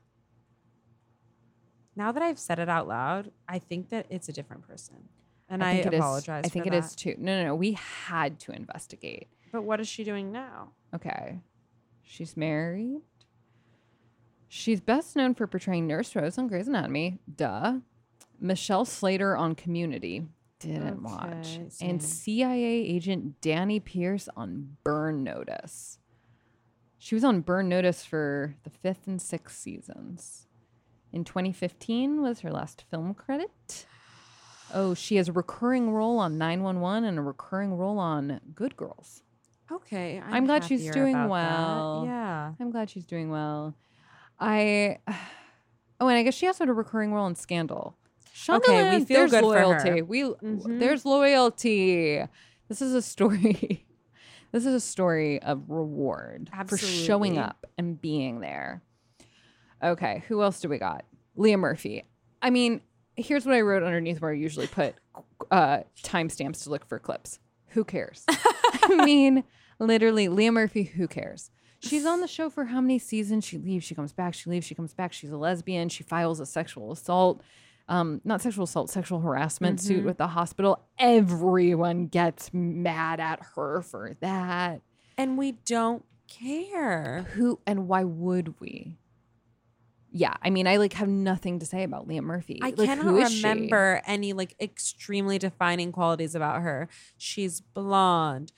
Now that I've said it out loud, I think that it's a different person. And I apologize. I think it is too. No. We had to investigate. But what is she doing now? Okay. She's married. She's best known for portraying Nurse Rose on Grey's Anatomy. Duh. Michelle Slater on Community. Didn't watch. And CIA agent Danny Pierce on Burn Notice. She was on Burn Notice for the 5th and 6th seasons. In 2015 was her last film credit. Oh, she has a recurring role on 911 and a recurring role on Good Girls. Okay. I'm glad she's doing well. That. Yeah. I'm glad she's doing well. And I guess she also had a recurring role in Scandal. Okay, we feel good loyalty. for her. There's loyalty. This is a story. This is a story of reward for showing up and being there. Okay, who else do we got? Leah Murphy. I mean, here's what I wrote underneath where I usually put timestamps to look for clips. Who cares? I mean, literally, Leah Murphy, who cares? She's on the show for how many seasons? She leaves, she comes back, she leaves, she comes back. She's a lesbian. She files a sexual assault. Not sexual assault, sexual harassment suit with the hospital. Everyone gets mad at her for that. And we don't care. Who and why would we? Yeah, I mean, I like have nothing to say about Leah Murphy. I like, cannot remember any like extremely defining qualities about her. She's blonde.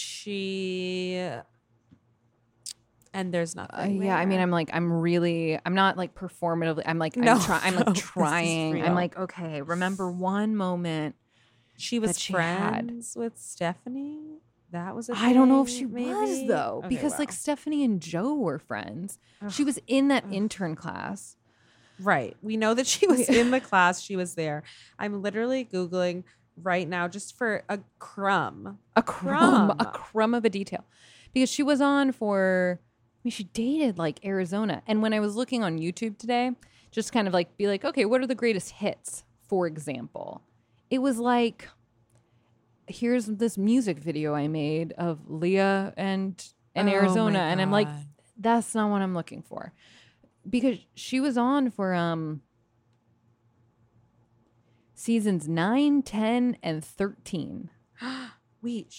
And there's nothing. Yeah, I mean, I'm not like performatively. I'm like, I'm trying. I'm like, okay, remember one moment. She was friends with Stephanie. That was I don't know if she was though, because like Stephanie and Joe were friends. Ugh. She was in that intern class. Right. We know that she was in the class. She was there. I'm literally Googling right now just for a crumb of a detail, because she was on for. I mean, she dated like Arizona. And when I was looking on YouTube today, just kind of like be like, okay, what are the greatest hits, for example? It was like, here's this music video I made of Leah and Arizona. And I'm like, that's not what I'm looking for. Because she was on for seasons 9, 10, and 13. Wait,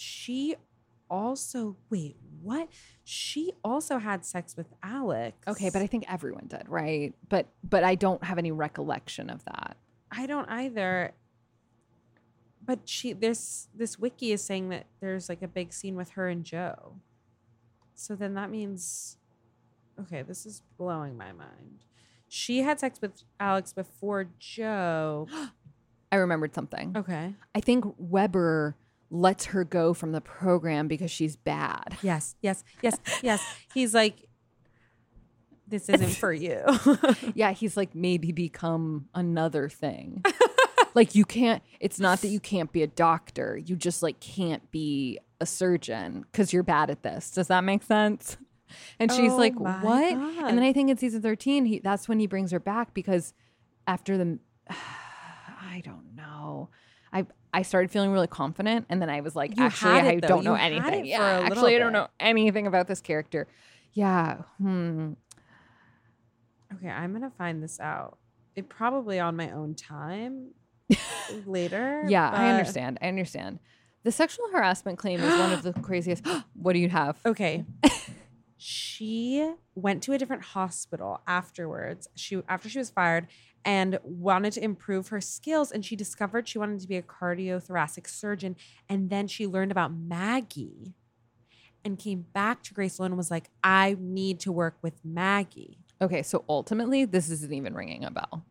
what? She also had sex with Alex. Okay, but I think everyone did, right? But I don't have any recollection of that. I don't either. But this wiki is saying that there's like a big scene with her and Joe. So then that means, okay, this is blowing my mind. She had sex with Alex before Joe. I remembered something. Okay. I think Weber lets her go from the program because she's bad. Yes. He's like, this isn't for you. Yeah, he's like, maybe become another thing. Like it's not that you can't be a doctor. You just like can't be a surgeon because you're bad at this. Does that make sense? And she's like, what? God. And then I think in season 13, that's when he brings her back because after I don't know. I started feeling really confident, and then I was like, I don't know anything. Yeah, actually, I don't know anything about this character. Yeah. Okay, I'm gonna find this out. It probably on my own time later. Yeah, I understand. The sexual harassment claim is one of the craziest. What do you have? Okay. She went to a different hospital afterwards. After she was fired and wanted to improve her skills, and she discovered she wanted to be a cardiothoracic surgeon. And then she learned about Maggie and came back to Grey Sloan and was like, I need to work with Maggie. Okay, so ultimately, this isn't even ringing a bell.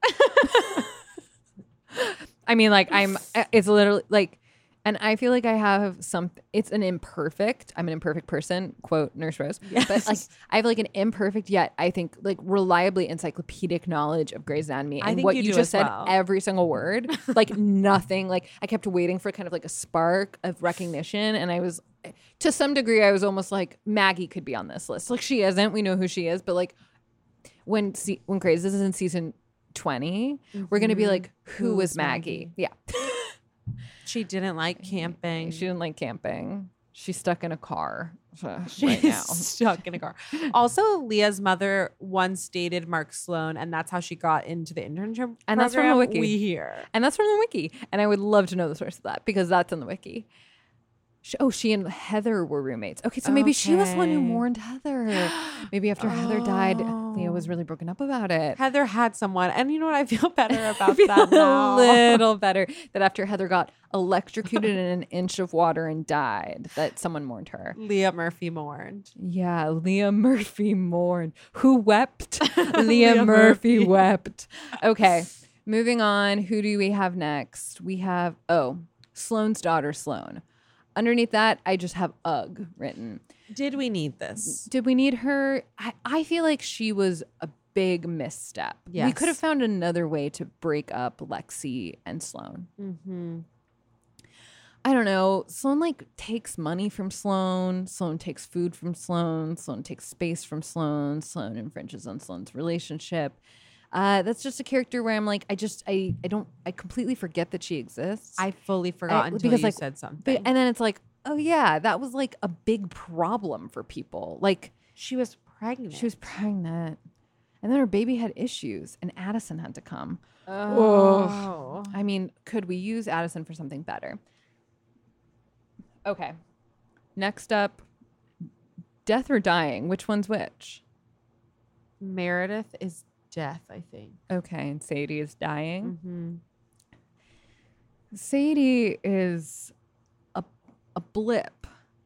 I mean, like, it's literally like, and I feel like I have I'm an imperfect person, quote Nurse Rose. Yes. But like, I have like an imperfect yet, I think, like reliably encyclopedic knowledge of Grey's Anatomy. And what you just said, every single word, like nothing, like I kept waiting for kind of like a spark of recognition. And I was, to some degree, I was almost like, Maggie could be on this list. Like she isn't, we know who she is. But like when Grey's, this is in season 20, we're going to be like, who was Maggie? Yeah. She didn't like camping. She didn't like camping. She's stuck in a car right now. Stuck in a car. Also, Leah's mother once dated Mark Sloan, and that's how she got into the internship and that's from the wiki. We hear. And that's from the wiki. And I would love to know the source of that because that's in the wiki. She and Heather were roommates. Okay, so maybe she was the one who mourned Heather. Maybe after Heather died, Leah was really broken up about it. Heather had someone. And you know what? I feel better about that now. A little better. That after Heather got electrocuted in an inch of water and died, that someone mourned her. Leah Murphy mourned. Yeah, Leah Murphy mourned. Who wept? Leah Murphy wept. Okay, moving on. Who do we have next? We have, Sloane's daughter, Sloane. Underneath that, I just have UGG written. Did we need this? Did we need her? I feel like she was a big misstep. Yes. We could have found another way to break up Lexi and Sloane. Mm-hmm. I don't know. Sloane like takes money from Sloane. Sloane takes food from Sloane. Sloane takes space from Sloane. Sloane infringes on Sloane's relationship. That's just a character where I'm like, I completely forget that she exists. I fully forgot until you said something. And then it's like, oh yeah, that was like a big problem for people. Like she was pregnant. And then her baby had issues and Addison had to come. Oh. I mean, could we use Addison for something better? Okay. Next up, death or dying. Which one's which? Meredith is death, I think. Okay, and Sadie is dying. Mm-hmm. Sadie is a blip.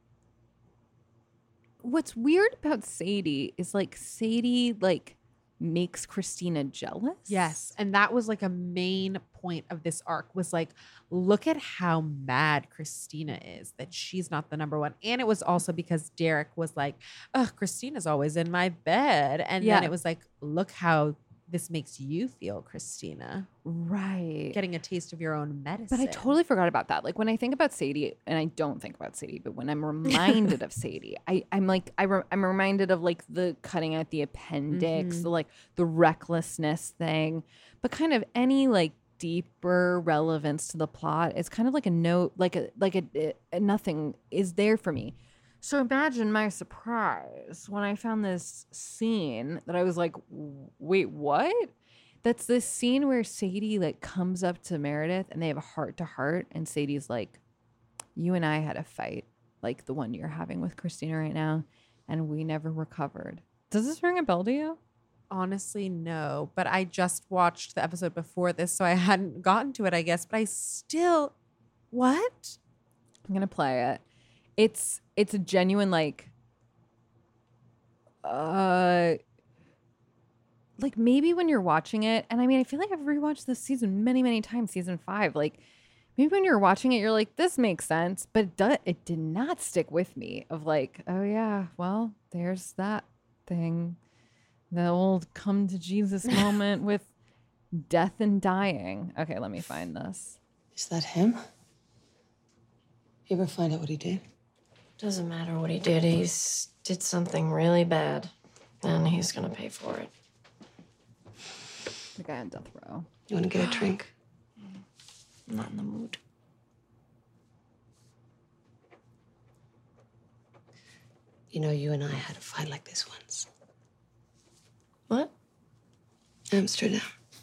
What's weird about Sadie is like Sadie like makes Christina jealous. Yes, and that was like a main point of this arc was like, look at how mad Christina is that she's not the number one. And it was also because Derek was like, oh, Christina's always in my bed. And then it was like, look how this makes you feel, Christina. Right. Getting a taste of your own medicine. But I totally forgot about that. Like when I think about Sadie, and I don't think about Sadie, but when I'm reminded of Sadie, I'm reminded of like the cutting at the appendix, the recklessness thing, but kind of any like deeper relevance to the plot. It's kind of like a note, like a nothing is there for me. So imagine my surprise when I found this scene that I was like, wait, what? That's this scene where Sadie like comes up to Meredith and they have a heart to heart and Sadie's like, You and I had a fight like the one you're having with Christina right now, and we never recovered. Does this ring a bell to you? Honestly, no. But I just watched the episode before this, so I hadn't gotten to it, I guess. But I still... What? I'm going to play it. It's a genuine, like maybe when you're watching it, and I mean, I feel like I've rewatched this season many, many times, season 5. Like, maybe when you're watching it, you're like, this makes sense. But it did not stick with me of like, oh, yeah, well, there's that thing. The old come to Jesus moment with death and dying. Okay, let me find this. Is that him? You ever find out what he did? Doesn't matter what he did. Did something really bad, and he's gonna pay for it. The guy on death row. You want to get a drink? I'm not in the mood. You know, you and I had a fight like this once. What? Amsterdam.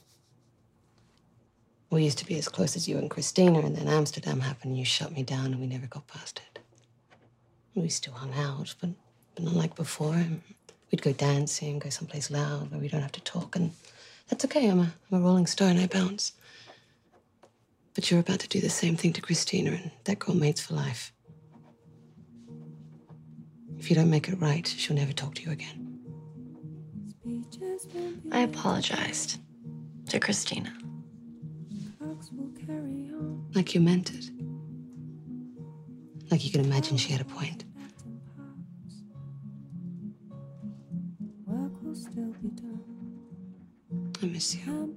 We used to be as close as you and Christina, and then Amsterdam happened, and you shut me down, and we never got past it. We still hung out, but not like before. We'd go dancing, go someplace loud where we don't have to talk, and that's okay. I'm a rolling star, and I bounce. But you're about to do the same thing to Christina, and that girl mates for life. If you don't make it right, she'll never talk to you again. I apologized to Christina. Like you meant it. Like you could imagine she had a point. I miss you.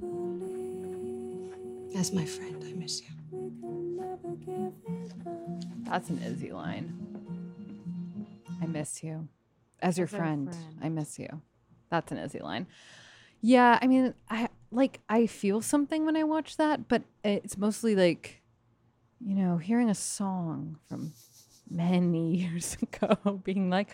As my friend, I miss you. That's an Izzy line. I miss you. As your friend, I miss you. That's an Izzy line. Yeah, I mean, I feel something when I watch that, but it's mostly like, you know, hearing a song from many years ago, being like,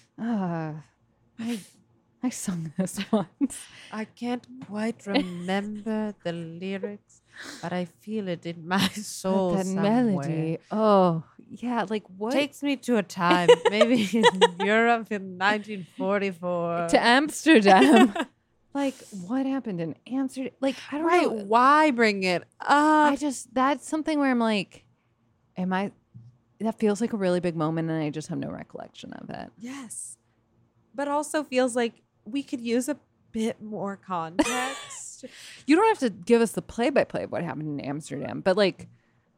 I sung this once. I can't quite remember the lyrics, but I feel it in my soul that somewhere. melody. Oh, yeah, like what? Takes me to a time, maybe in Europe in 1944. To Amsterdam. Like, what happened in Amsterdam? Like, I don't know. Why bring it up? That's something where I'm like, that feels like a really big moment and I just have no recollection of it. Yes. But also feels like we could use a bit more context. You don't have to give us the play-by-play of what happened in Amsterdam, but like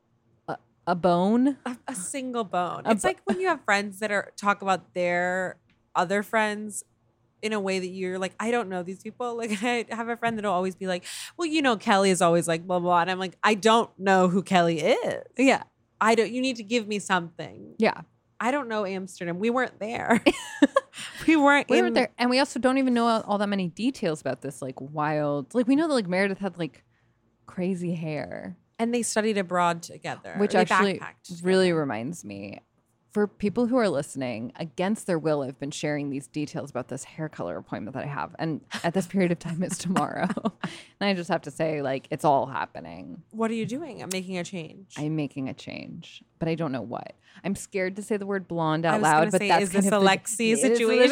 a bone. A single bone. It's like when you have friends that talk about their other friends in a way that you're like, I don't know these people. Like I have a friend that'll always be like, well, you know, Kelly is always like blah, blah. And I'm like, I don't know who Kelly is. Yeah. You need to give me something. Yeah. I don't know Amsterdam. We weren't there. we weren't there. And we also don't even know all that many details about this like wild, like we know that like Meredith had like crazy hair. And they studied abroad together. Which actually really reminds me, for people who are listening, against their will, I've been sharing these details about this hair color appointment that I have. And at this period of time, it's tomorrow. And I just have to say, like, it's all happening. What are you doing? I'm making a change. I'm making a change, but I don't know what. I'm scared to say the word blonde out loud, but that's is this a Lexi situation?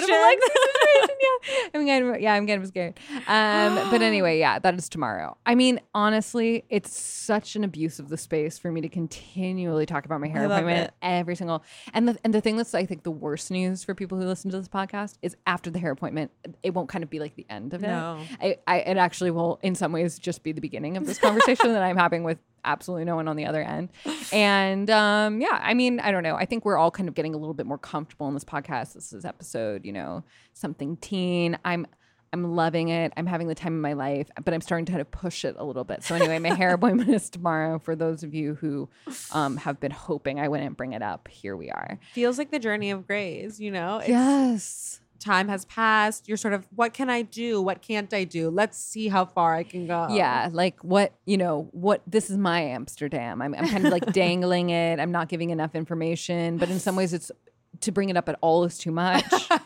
I'm getting scared. But anyway, yeah, that is tomorrow. I mean, honestly, it's such an abuse of the space for me to continually talk about my hair appointment every single. And the thing that's I think the worst news for people who listen to this podcast is after the hair appointment, it won't kind of be like the end of it. It actually will, in some ways, just be the beginning of this conversation that I'm having with absolutely no one on the other end. And yeah, I mean, I don't know. I think we're all kind of getting a little bit more comfortable in this podcast. This is episode, something teen. I'm loving it. I'm having the time of my life, but I'm starting to kind of push it a little bit. So anyway, my hair appointment is tomorrow. For those of you who have been hoping I wouldn't bring it up, here we are. Feels like the journey of Grays, Yes. Time has passed. You're sort of, what can I do? What can't I do? Let's see how far I can go. Yeah. Like what this is my Amsterdam. I'm kind of like dangling it. I'm not giving enough information, but in some ways it's to bring it up at all is too much.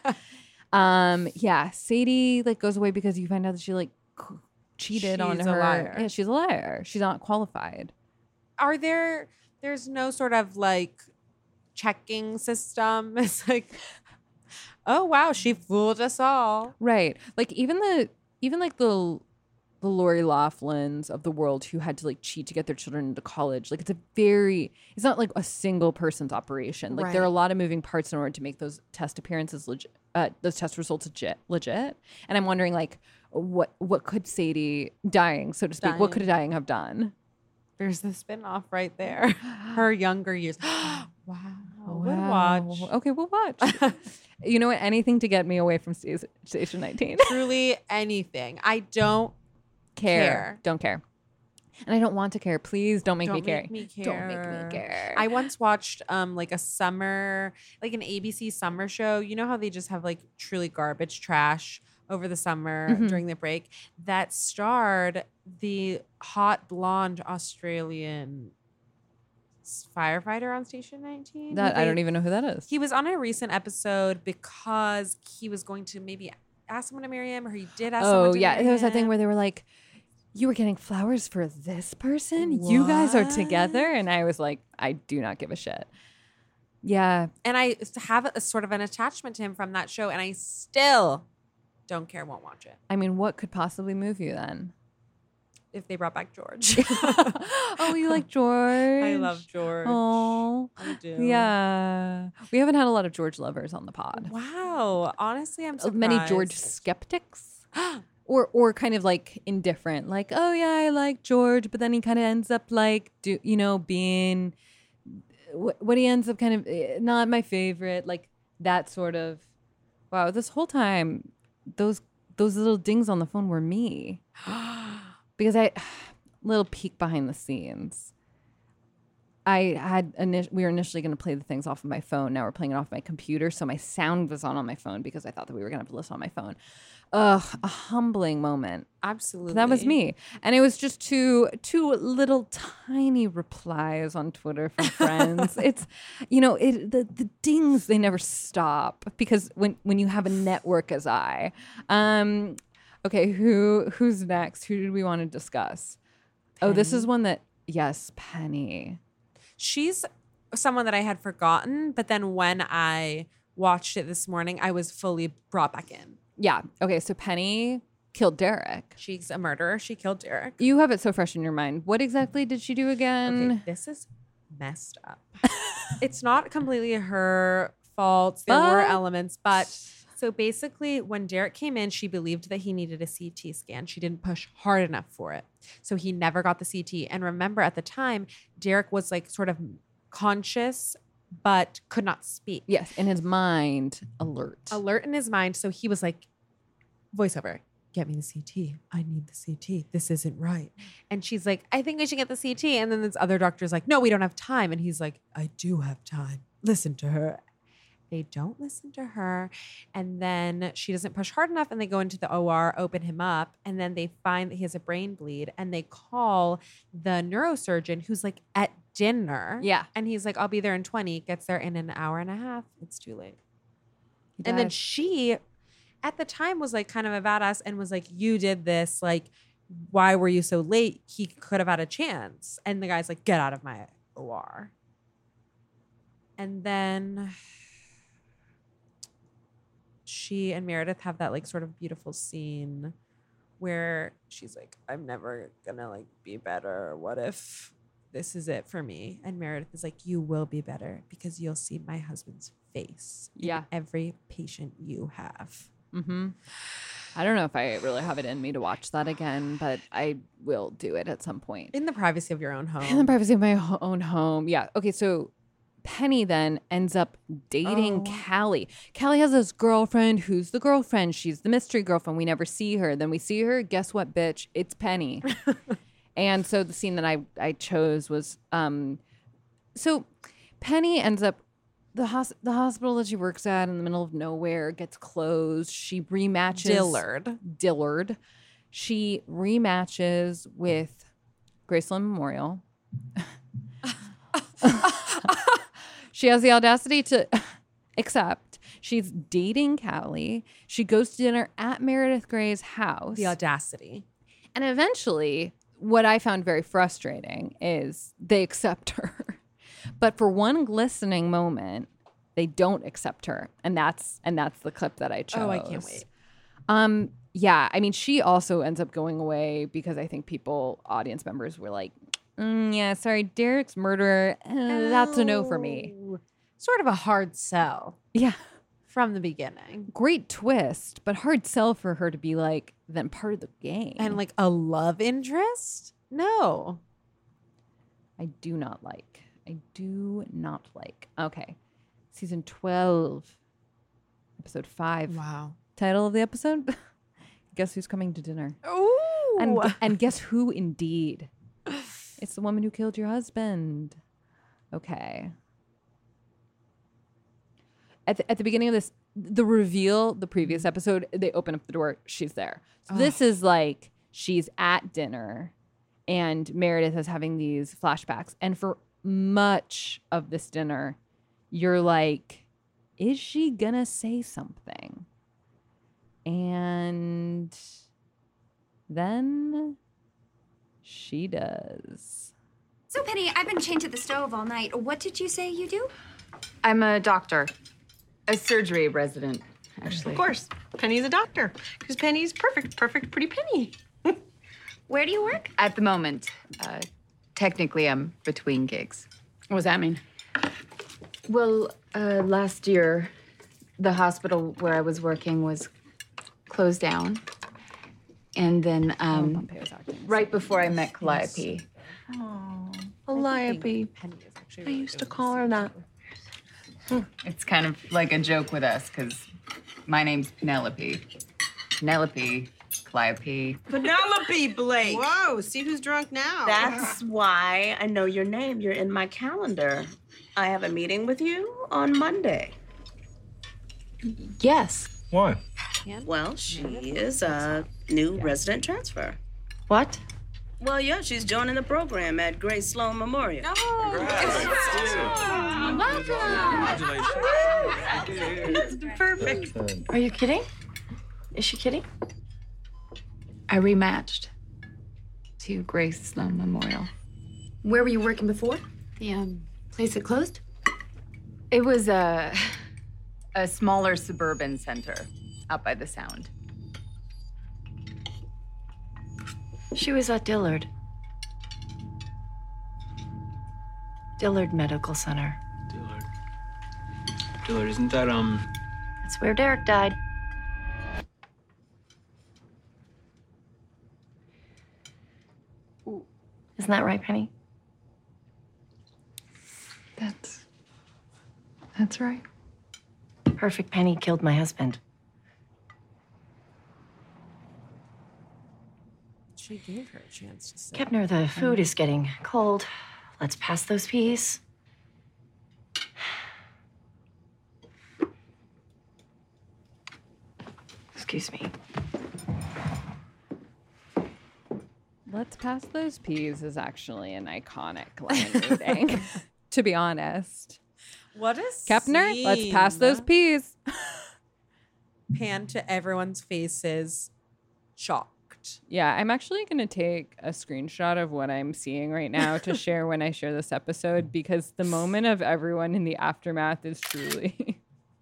Yeah. Sadie goes away because you find out that she cheated on her. She's a liar. Yeah, she's a liar. She's not qualified. There's no sort of checking system. It's like, oh wow, she fooled us all. Right. Like even like the Lori Laughlin's of the world who had to like cheat to get their children into college. Like it's not like a single person's operation. Like there are a lot of moving parts in order to make those test appearances legit, those test results legit. And I'm wondering like what could Sadie dying, so to speak, what could dying have done? There's the spinoff right there. Her younger years. Wow. We'll watch. Okay, we'll watch. You know what? Anything to get me away from Station 19. Truly anything. I don't care. Don't care. And I don't want to care. Please don't make me care. Don't make me care. I once watched like an ABC summer show. You know how they just have like truly garbage trash over the summer during the break that starred the hot blonde Australian firefighter on Station 19. I don't even know who that is. He was on a recent episode because he was going to maybe ask someone to marry him, or he did ask someone to marry him. There was that thing where they were like, you were getting flowers for this person? What? You guys are together? And I was like, I do not give a shit. Yeah. And I have a sort of an attachment to him from that show, and I still don't care, won't watch it. I mean, what could possibly move you then? If they brought back George. Oh, you like George? I love George. Oh, I do. Yeah. We haven't had a lot of George lovers on the pod. Wow. Honestly, I'm surprised. Many George skeptics. Or kind of like indifferent. Like, oh yeah, I like George, but then he kind of ends up like, being what he ends up kind of not my favorite. Like that sort of, wow, this whole time, those little dings on the phone were me. Because little peek behind the scenes. We were initially going to play the things off of my phone. Now we're playing it off my computer. So my sound was on my phone because I thought that we were going to have to listen on my phone. Ugh, a humbling moment. Absolutely. That was me. And it was just two little tiny replies on Twitter from friends. It's, the dings, they never stop because when you have a network as I, okay, who's next? Who did we want to discuss? Penny. Oh, this is one that, yes, Penny. She's someone that I had forgotten, but then when I watched it this morning, I was fully brought back in. Yeah. Okay, so Penny killed Derek. She's a murderer. She killed Derek. You have it so fresh in your mind. What exactly did she do again? Okay, this is messed up. It's not completely her fault. There were elements, but... So basically, when Derek came in, she believed that he needed a CT scan. She didn't push hard enough for it. So he never got the CT. And remember, at the time, Derek was like sort of conscious, but could not speak. Yes, in his mind, alert. Alert in his mind. So he was like, voiceover, get me the CT. I need the CT. This isn't right. And she's like, I think I should get the CT. And then this other doctor's like, no, we don't have time. And he's like, I do have time. Listen to her. They don't listen to her. And then she doesn't push hard enough and they go into the OR, open him up. And then they find that he has a brain bleed and they call the neurosurgeon who's like at dinner. Yeah. And he's like, I'll be there in 20. Gets there in an hour and a half. It's too late. And then she, at the time, was like kind of a badass and was like, you did this. Like, why were you so late? He could have had a chance. And the guy's like, get out of my OR. And then... she and Meredith have that like sort of beautiful scene where she's like, I'm never gonna like be better. What if this is it for me? And Meredith is like, you will be better because you'll see my husband's face in every patient you have. Mm-hmm. I don't know if I really have it in me to watch that again, but I will do it at some point. In the privacy of your own home. In the privacy of my own home. Yeah. Okay, so Penny then ends up dating Callie. Callie has this girlfriend. Who's the girlfriend? She's the mystery girlfriend. We never see her. Then we see her. Guess what, bitch? It's Penny. And so the scene that I chose was so Penny ends up the hospital that she works at in the middle of nowhere gets closed. She rematches Dillard. She rematches with Graceland Memorial. She has the audacity to accept she's dating Callie. She goes to dinner at Meredith Gray's house. The audacity. And eventually, what I found very frustrating is they accept her. But for one glistening moment, they don't accept her, and that's the clip that I chose. Oh, I can't wait. Yeah, I mean, she also ends up going away because I think audience members were like, yeah, sorry, Derek's murderer, that's a no for me. Sort of a hard sell. Yeah. From the beginning. Great twist, but hard sell for her to be like, then part of the game. And like a love interest? No. I do not like. Okay. Season 12, episode 5. Wow. Title of the episode? Guess who's coming to dinner? Ooh. And guess who indeed? It's the woman who killed your husband. Okay. At the beginning of this, the reveal, the previous episode, they open up the door. She's there. So this is like she's at dinner and Meredith is having these flashbacks. And for much of this dinner, you're like, is she gonna say something? And then she does. So, Penny, I've been chained to the stove all night. What did you say you do? I'm a doctor. A surgery resident, actually. Of course. Penny's a doctor. Because Penny's perfect, pretty Penny. Where do you work? At the moment. Technically, I'm between gigs. What does that mean? Well, last year, the hospital where I was working was closed down. And then right before I met Calliope. Oh, Calliope. I used to call her that. It's kind of like a joke with us, because my name's Penelope. Penelope, Calliope. Penelope Blake. Whoa, see who's drunk now. That's why I know your name. You're in my calendar. I have a meeting with you on Monday. Yes. Why? Well, she is a new resident transfer. What? Well, yeah, she's joining the program at Grace Sloan Memorial. Congratulations. Perfect. Are you kidding? Is she kidding? I rematched to Grace Sloan Memorial. Where were you working before? The place that closed? It was a smaller suburban center out by the Sound. She was at Dillard. Dillard Medical Center. Dillard, isn't that, That's where Derek died. Isn't that right, Penny? That's right. Perfect Penny killed my husband. She gave her a chance to say. Kepner, the food is getting cold. Let's pass those peas. Excuse me. Let's pass those peas is actually an iconic line reading, to be honest. What a Kepner, scene. let's pass those peas. Pan to everyone's faces, shocked. Yeah, I'm actually going to take a screenshot of what I'm seeing right now to share when I share this episode, because the moment of everyone in the aftermath is truly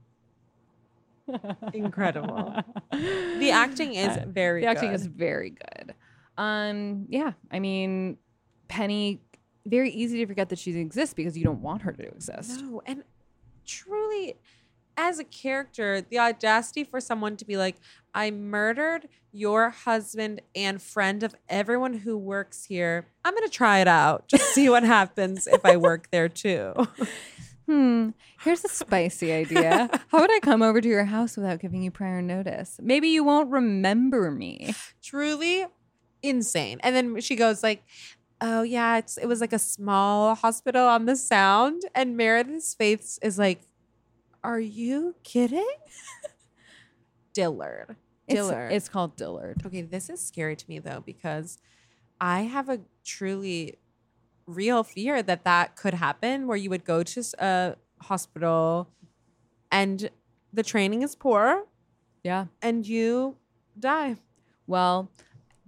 incredible. The acting is very good. The acting good. is very good. Yeah, I mean, Penny, very easy to forget that she exists because you don't want her to exist. No, and truly, as a character, the audacity for someone to be like, I murdered your husband and friend of everyone who works here. I'm going to try it out. Just see what happens if I work there too. Here's a spicy idea. How would I come over to your house without giving you prior notice? Maybe you won't remember me. Truly insane. And then she goes like, oh yeah, it was like a small hospital on the Sound. And Meredith's face is like, are you kidding? Dillard. It's called Dillard. Okay, this is scary to me though, because I have a truly real fear that could happen, where you would go to a hospital and the training is poor. Yeah. And you die. Well,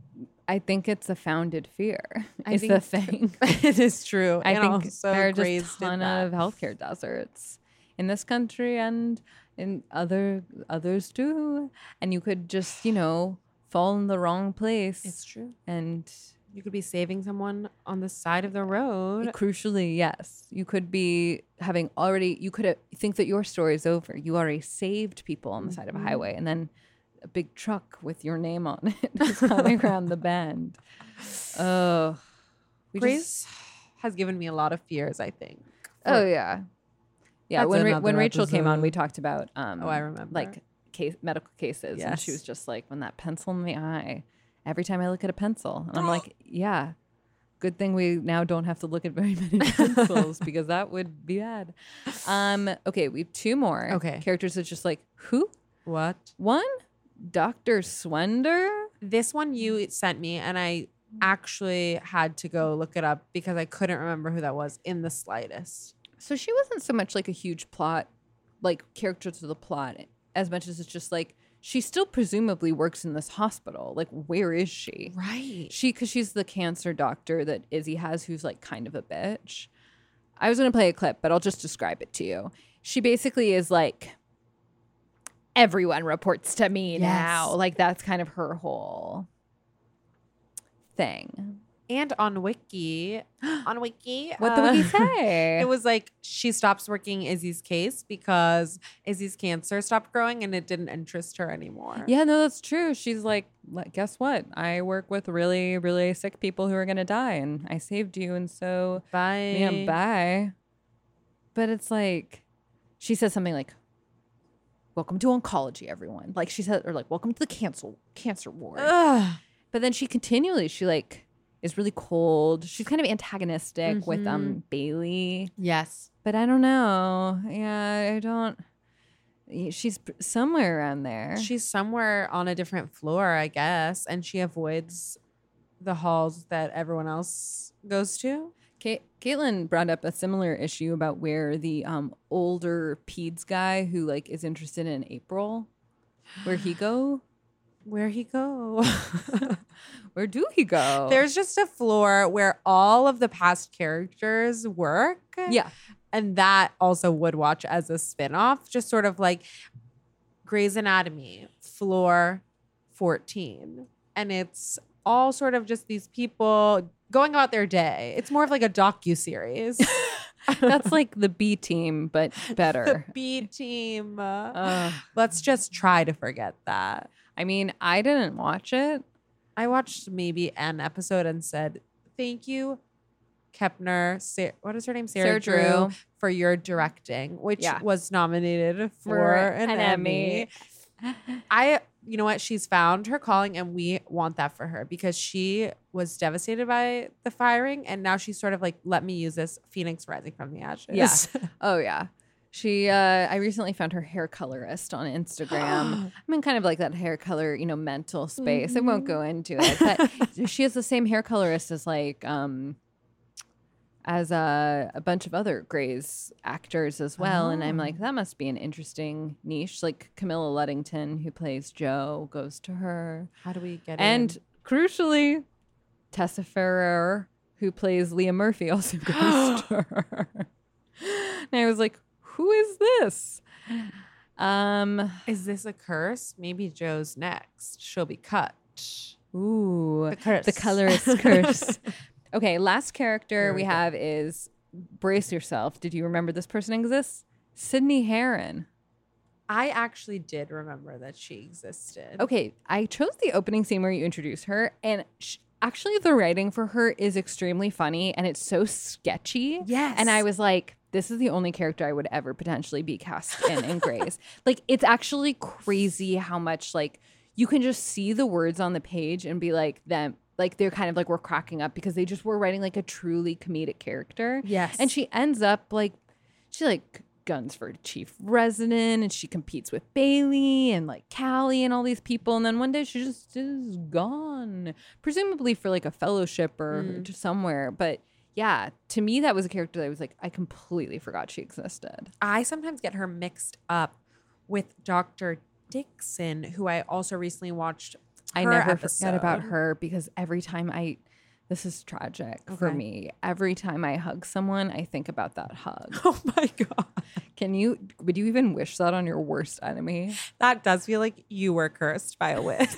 I think it's a founded fear. It's the thing. It is true. I And think also there are Grace just a did ton that. of healthcare deserts in this country and in others too. And you could just, fall in the wrong place. It's true. And You could be saving someone on the side of the road. crucially, yes, you could be you could think that your story is over. You already saved people on the side of a highway, and then a big truck with your name on it is coming around the bend. Oh, Grace has given me a lot of fears, I think. Oh yeah. That's When another Rachel came on, we episode. talked about I remember. like medical cases, and she Yes. was just like, when that pencil in the eye, every time I look at a pencil, and I'm like, yeah, good thing we now don't have to look at very many pencils because that would be bad. Okay, we have two more. Okay. Characters that's just like, who? What? One, Dr. Swender. This one you sent me, and I actually had to go look it up because I couldn't remember who that was in the slightest. So she wasn't so much like a huge plot, like character to the plot, as much as it's just like she still presumably works in this hospital. Like, where is she? Right. Because she's the cancer doctor that Izzy has, who's like kind of a bitch. I was going to play a clip, but I'll just describe it to you. She basically is like, everyone reports to me now. Like, that's kind of her whole thing. And on Wiki, what the Wiki say? It was like she stops working Izzy's case because Izzy's cancer stopped growing and it didn't interest her anymore. Yeah, no, that's true. She's like, guess what? I work with really, really sick people who are going to die, and I saved you, and so bye. Yeah, bye. But it's like, she says something like, welcome to oncology, everyone. Like she said, or like, welcome to the cancer ward. Ugh. But then she like is really cold. She's kind of antagonistic with Bailey. Yes. But I don't know. Yeah, I don't. She's somewhere around there. She's somewhere on a different floor, I guess, and she avoids the halls that everyone else goes to. Caitlin brought up a similar issue about where the older peds guy who like is interested in April, where he go? Where he go? Where do he go? There's just a floor where all of the past characters work. Yeah. And that also would watch as a spinoff, just sort of like Grey's Anatomy, floor 14. And it's all sort of just these people going about their day. It's more of like a docuseries. That's like the B team, but better. The B team. Let's just try to forget that. I mean, I didn't watch it. I watched maybe an episode and said, thank you, Kepner, what is her name? Sarah Drew, for your directing, which was nominated for an Emmy. You know what? She's found her calling, and we want that for her because she was devastated by the firing, and now she's sort of like, let me use this Phoenix rising from the ashes. Yeah. Oh, yeah. I recently found her hair colorist on Instagram. I'm in kind of like that hair color, mental space. I won't go into it, but she has the same hair colorist as like, as a bunch of other Grey's actors as well. And I'm like, that must be an interesting niche. Like Camilla Luddington, who plays Jo, goes to her. How do we get And in? crucially, Tessa Ferrer, who plays Leah Murphy, also goes to her. And I was like, who is this? Is this a curse? Maybe Jo's next. She'll be cut. Ooh, the curse. The colorist curse. Okay, last character we have is, brace yourself. Did you remember this person exists? Sydney Herron. I actually did remember that she existed. Okay, I chose the opening scene where you introduce her, and actually the writing for her is extremely funny, and it's so sketchy. Yes. And I was like, this is the only character I would ever potentially be cast in Grey's. Like, it's actually crazy how much, like, you can just see the words on the page and be like, them. Like, they're kind of like, we're cracking up because they just were writing like a truly comedic character. Yes. And she ends up like, she like guns for chief resident, and she competes with Bailey and like Callie and all these people. And then one day she just is gone, presumably for like a fellowship or just somewhere. But yeah, to me, that was a character that I was like, I completely forgot she existed. I sometimes get her mixed up with Dr. Dixon, who I also recently watched I her never episode. forget about her because every time this is tragic for Okay. me. Every time I hug someone, I think about that hug. Oh my God. Would you even wish that on your worst enemy? That does feel like you were cursed by a witch.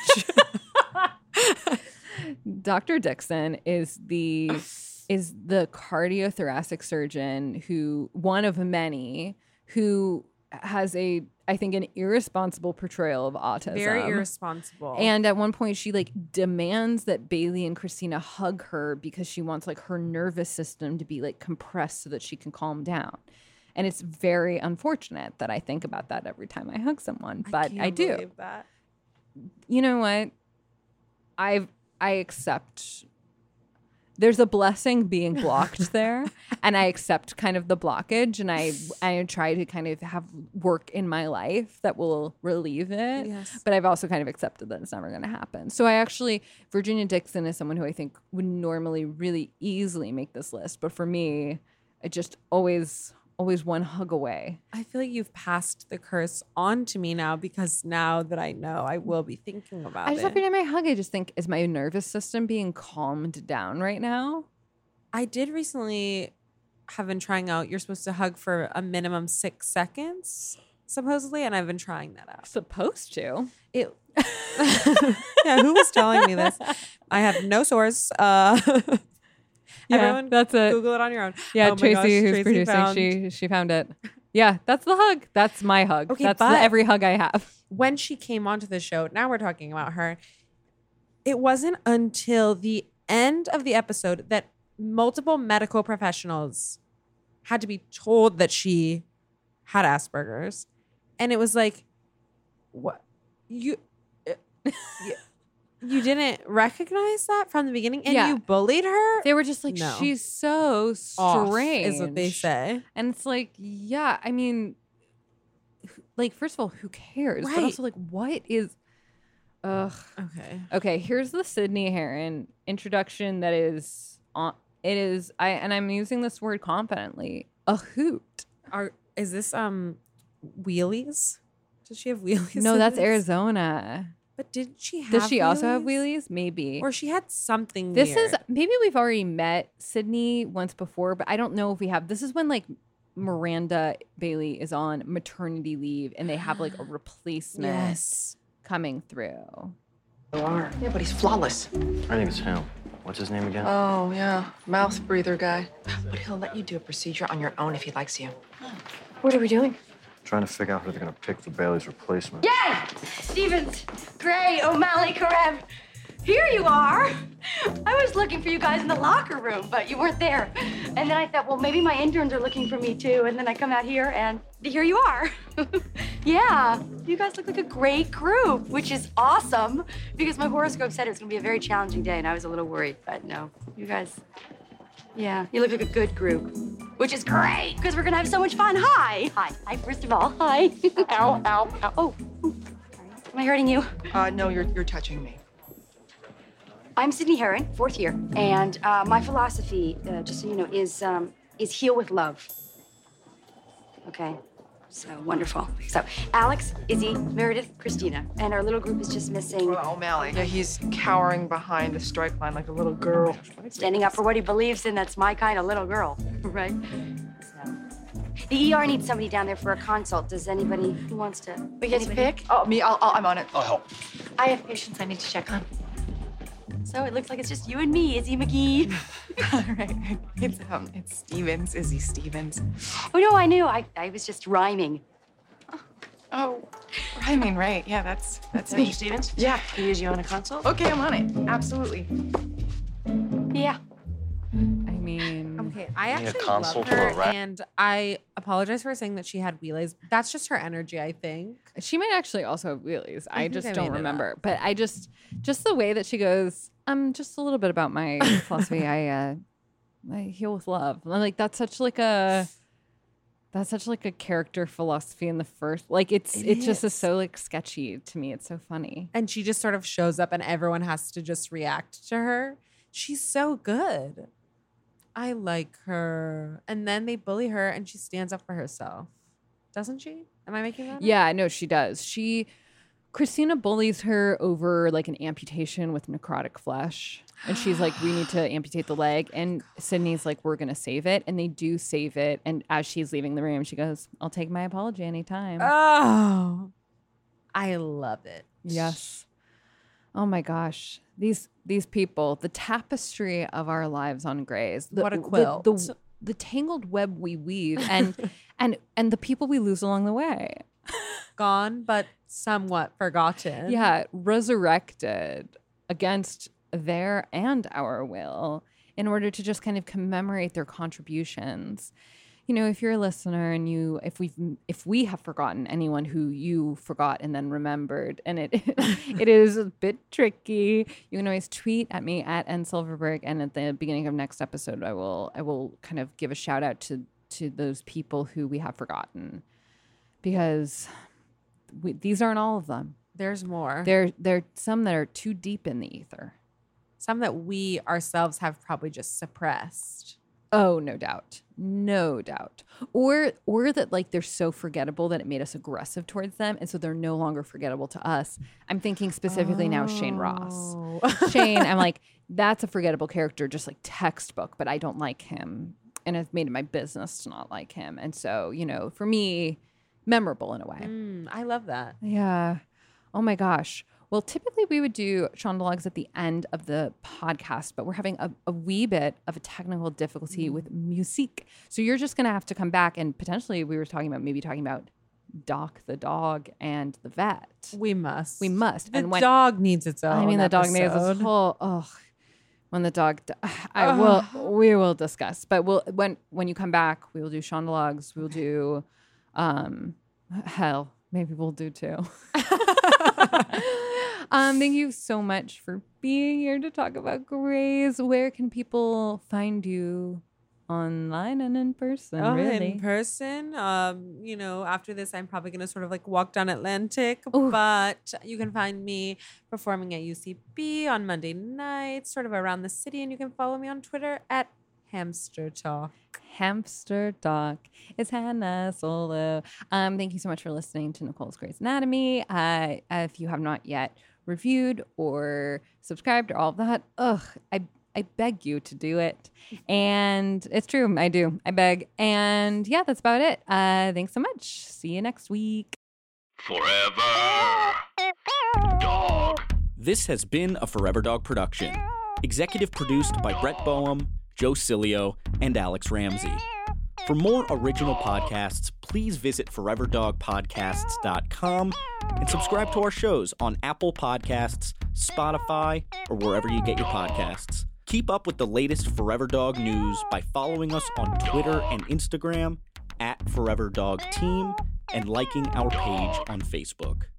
Dr. Dixon is the cardiothoracic surgeon one of many who has I think an irresponsible portrayal of autism. Very irresponsible. And at one point she demands that Bailey and Christina hug her because she wants her nervous system to be compressed so that she can calm down. And it's very unfortunate that I think about that every time I hug someone, but I do. Believe that. You know what? I accept there's a blessing being blocked there, and I accept kind of the blockage, and I try to kind of have work in my life that will relieve it. Yes. But I've also kind of accepted that it's never going to happen. So Virginia Dixon is someone who I think would normally really easily make this list, but for me, it just always one hug away. I feel like you've passed the curse on to me now because now that I know, I will be thinking about it. Every time I hug, I just think, is my nervous system being calmed down right now? I did recently have been trying out, you're supposed to hug for a minimum 6 seconds, supposedly, and I've been trying that out. Supposed to? Yeah, who was telling me this? I have no source. Everyone, that's it. Google it on your own. Yeah, Oh my Tracy, gosh, who's Tracy producing, she found it. Yeah, that's the hug. That's my hug. Okay, that's but every hug I have. When she came onto the show, now we're talking about her. It wasn't until the end of the episode that multiple medical professionals had to be told that she had Asperger's, and it was like, what you didn't recognize that from the beginning, and you bullied her. They were just like, No. she's so Off, strange, is what they say. And it's like, yeah, I mean, first of all, who cares? But Right. also, what is? Ugh. Okay. Here's the Sydney Herron introduction. That is on. It is. I'm using this word confidently. A hoot. Is this wheelies? Does she have wheelies? No, in that's this? Arizona. But did she have Does she also have wheelies? wheelies? Maybe. Or she had something This weird. is maybe we've already met Sydney once before, but I don't know if we have. This is when Miranda Bailey is on maternity leave and they have a replacement coming through. Yeah, but he's flawless. I think it's him. What's his name again? Oh, yeah. Mouth breather guy. But he'll let you do a procedure on your own if he likes you. What are we doing? Trying to figure out who they're gonna pick for Bailey's replacement. Yay! Stevens, Gray, O'Malley, Karev. Here you are. I was looking for you guys in the locker room, but you weren't there. And then I thought, well, maybe my interns are looking for me too. And then I come out here and here you are. Yeah, you guys look like a great group, which is awesome because my horoscope said it was gonna be a very challenging day and I was a little worried, but no, you guys, yeah, you look like a good group, which is great because we're gonna have so much fun. Hi, first of all, hi. Ow, ow, ow. Oh, am I hurting you? No, you're touching me. I'm Sydney Herron, 4th year, and my philosophy, just so you know, is heal with love. Okay, so wonderful. So Alex, Izzy, Meredith, Christina, and our little group is just missing. Oh, O'Malley. Yeah, he's cowering behind the strike line like a little girl. Standing up for what he believes in. That's my kind of little girl, right? So the ER needs somebody down there for a consult. Does anybody who wants to? We get to pick? Oh, me. I'm on it. I'll help. I have patients I need to check on. So it looks like it's just you and me, Izzy McGee. All right. It's Stevens, Izzy Stevens. Oh no, I knew. I was just rhyming. Oh, rhyming, right? Yeah, that's me. Mr. Stevens? Yeah. Can I use you on a consult? Okay, I'm on it. Absolutely. Yeah. I mean, okay, I Need a actually consult love for her, a rat? and I apologize for saying that she had wheelies. That's just her energy, I think. She might actually also have wheelies. I think just I don't made it remember. But I just the way that she goes, just a little bit about my philosophy. I heal with love. Like that's such a character philosophy in the first. Like it just is so sketchy to me. It's so funny. And she just sort of shows up, and everyone has to just react to her. She's so good. I like her. And then they bully her, and she stands up for herself. Doesn't she? Am I making that up? Yeah, no, she does. Christina bullies her over like an amputation with necrotic flesh. And she's like, we need to amputate the leg. And Sydney's like, we're going to save it. And they do save it. And as she's leaving the room, she goes, I'll take my apology anytime. Oh, I love it. Yes. Oh my gosh. These people, the tapestry of our lives on Grey's. What a quilt. The tangled web we weave and the people we lose along the way. Gone, but somewhat forgotten. Yeah, resurrected against their and our will in order to just kind of commemorate their contributions. You know, if you're a listener and if we have forgotten anyone who you forgot and then remembered, and it is a bit tricky, you can always tweet at me at @nsilverberg, and at the beginning of next episode, I will kind of give a shout out to those people who we have forgotten, because these aren't all of them. There's more. There are some that are too deep in the ether. Some that we ourselves have probably just suppressed. Oh, no doubt. No doubt. Or that like they're so forgettable that it made us aggressive towards them, and so they're no longer forgettable to us. I'm thinking specifically now Shane Ross. Shane, I'm like, that's a forgettable character, just like textbook, but I don't like him. And I've made it my business to not like him. And so, you know, for me, memorable in a way. I love that. Yeah. Oh my gosh. Well, typically we would do Shondalugs at the end of the podcast, but we're having a wee bit of a technical difficulty with music. So you're just going to have to come back, and potentially we were talking about Doc the dog and the vet. We must. The dog needs its own. I mean, the dog needs its whole. When the dog, we will discuss. But when you come back, we will do Shondalugs. We'll do, hell, maybe we'll do two. Thank you so much for being here to talk about Grey's. Where can people find you online and in person? In person. You know, after this, I'm probably going to sort of like walk down Atlantic. Ooh. But you can find me performing at UCB on Monday nights, sort of around the city. And you can follow me on Twitter at Hamster Talk. Hamster Talk. It's Hannah Solo. Thank you so much for listening to Nicole's Grey's Anatomy. If you have not yet reviewed or subscribed or all of that, I beg you to do it. And it's true, I do. I beg. And yeah, that's about it. Thanks so much. See you next week. Forever Dog. This has been a Forever Dog production. Executive produced by Brett Boehm, Joe Cilio, and Alex Ramsey. For more original podcasts, please visit foreverdogpodcasts.com and subscribe to our shows on Apple Podcasts, Spotify, or wherever you get your podcasts. Keep up with the latest Forever Dog news by following us on Twitter and Instagram @ForeverDogTeam and liking our page on Facebook.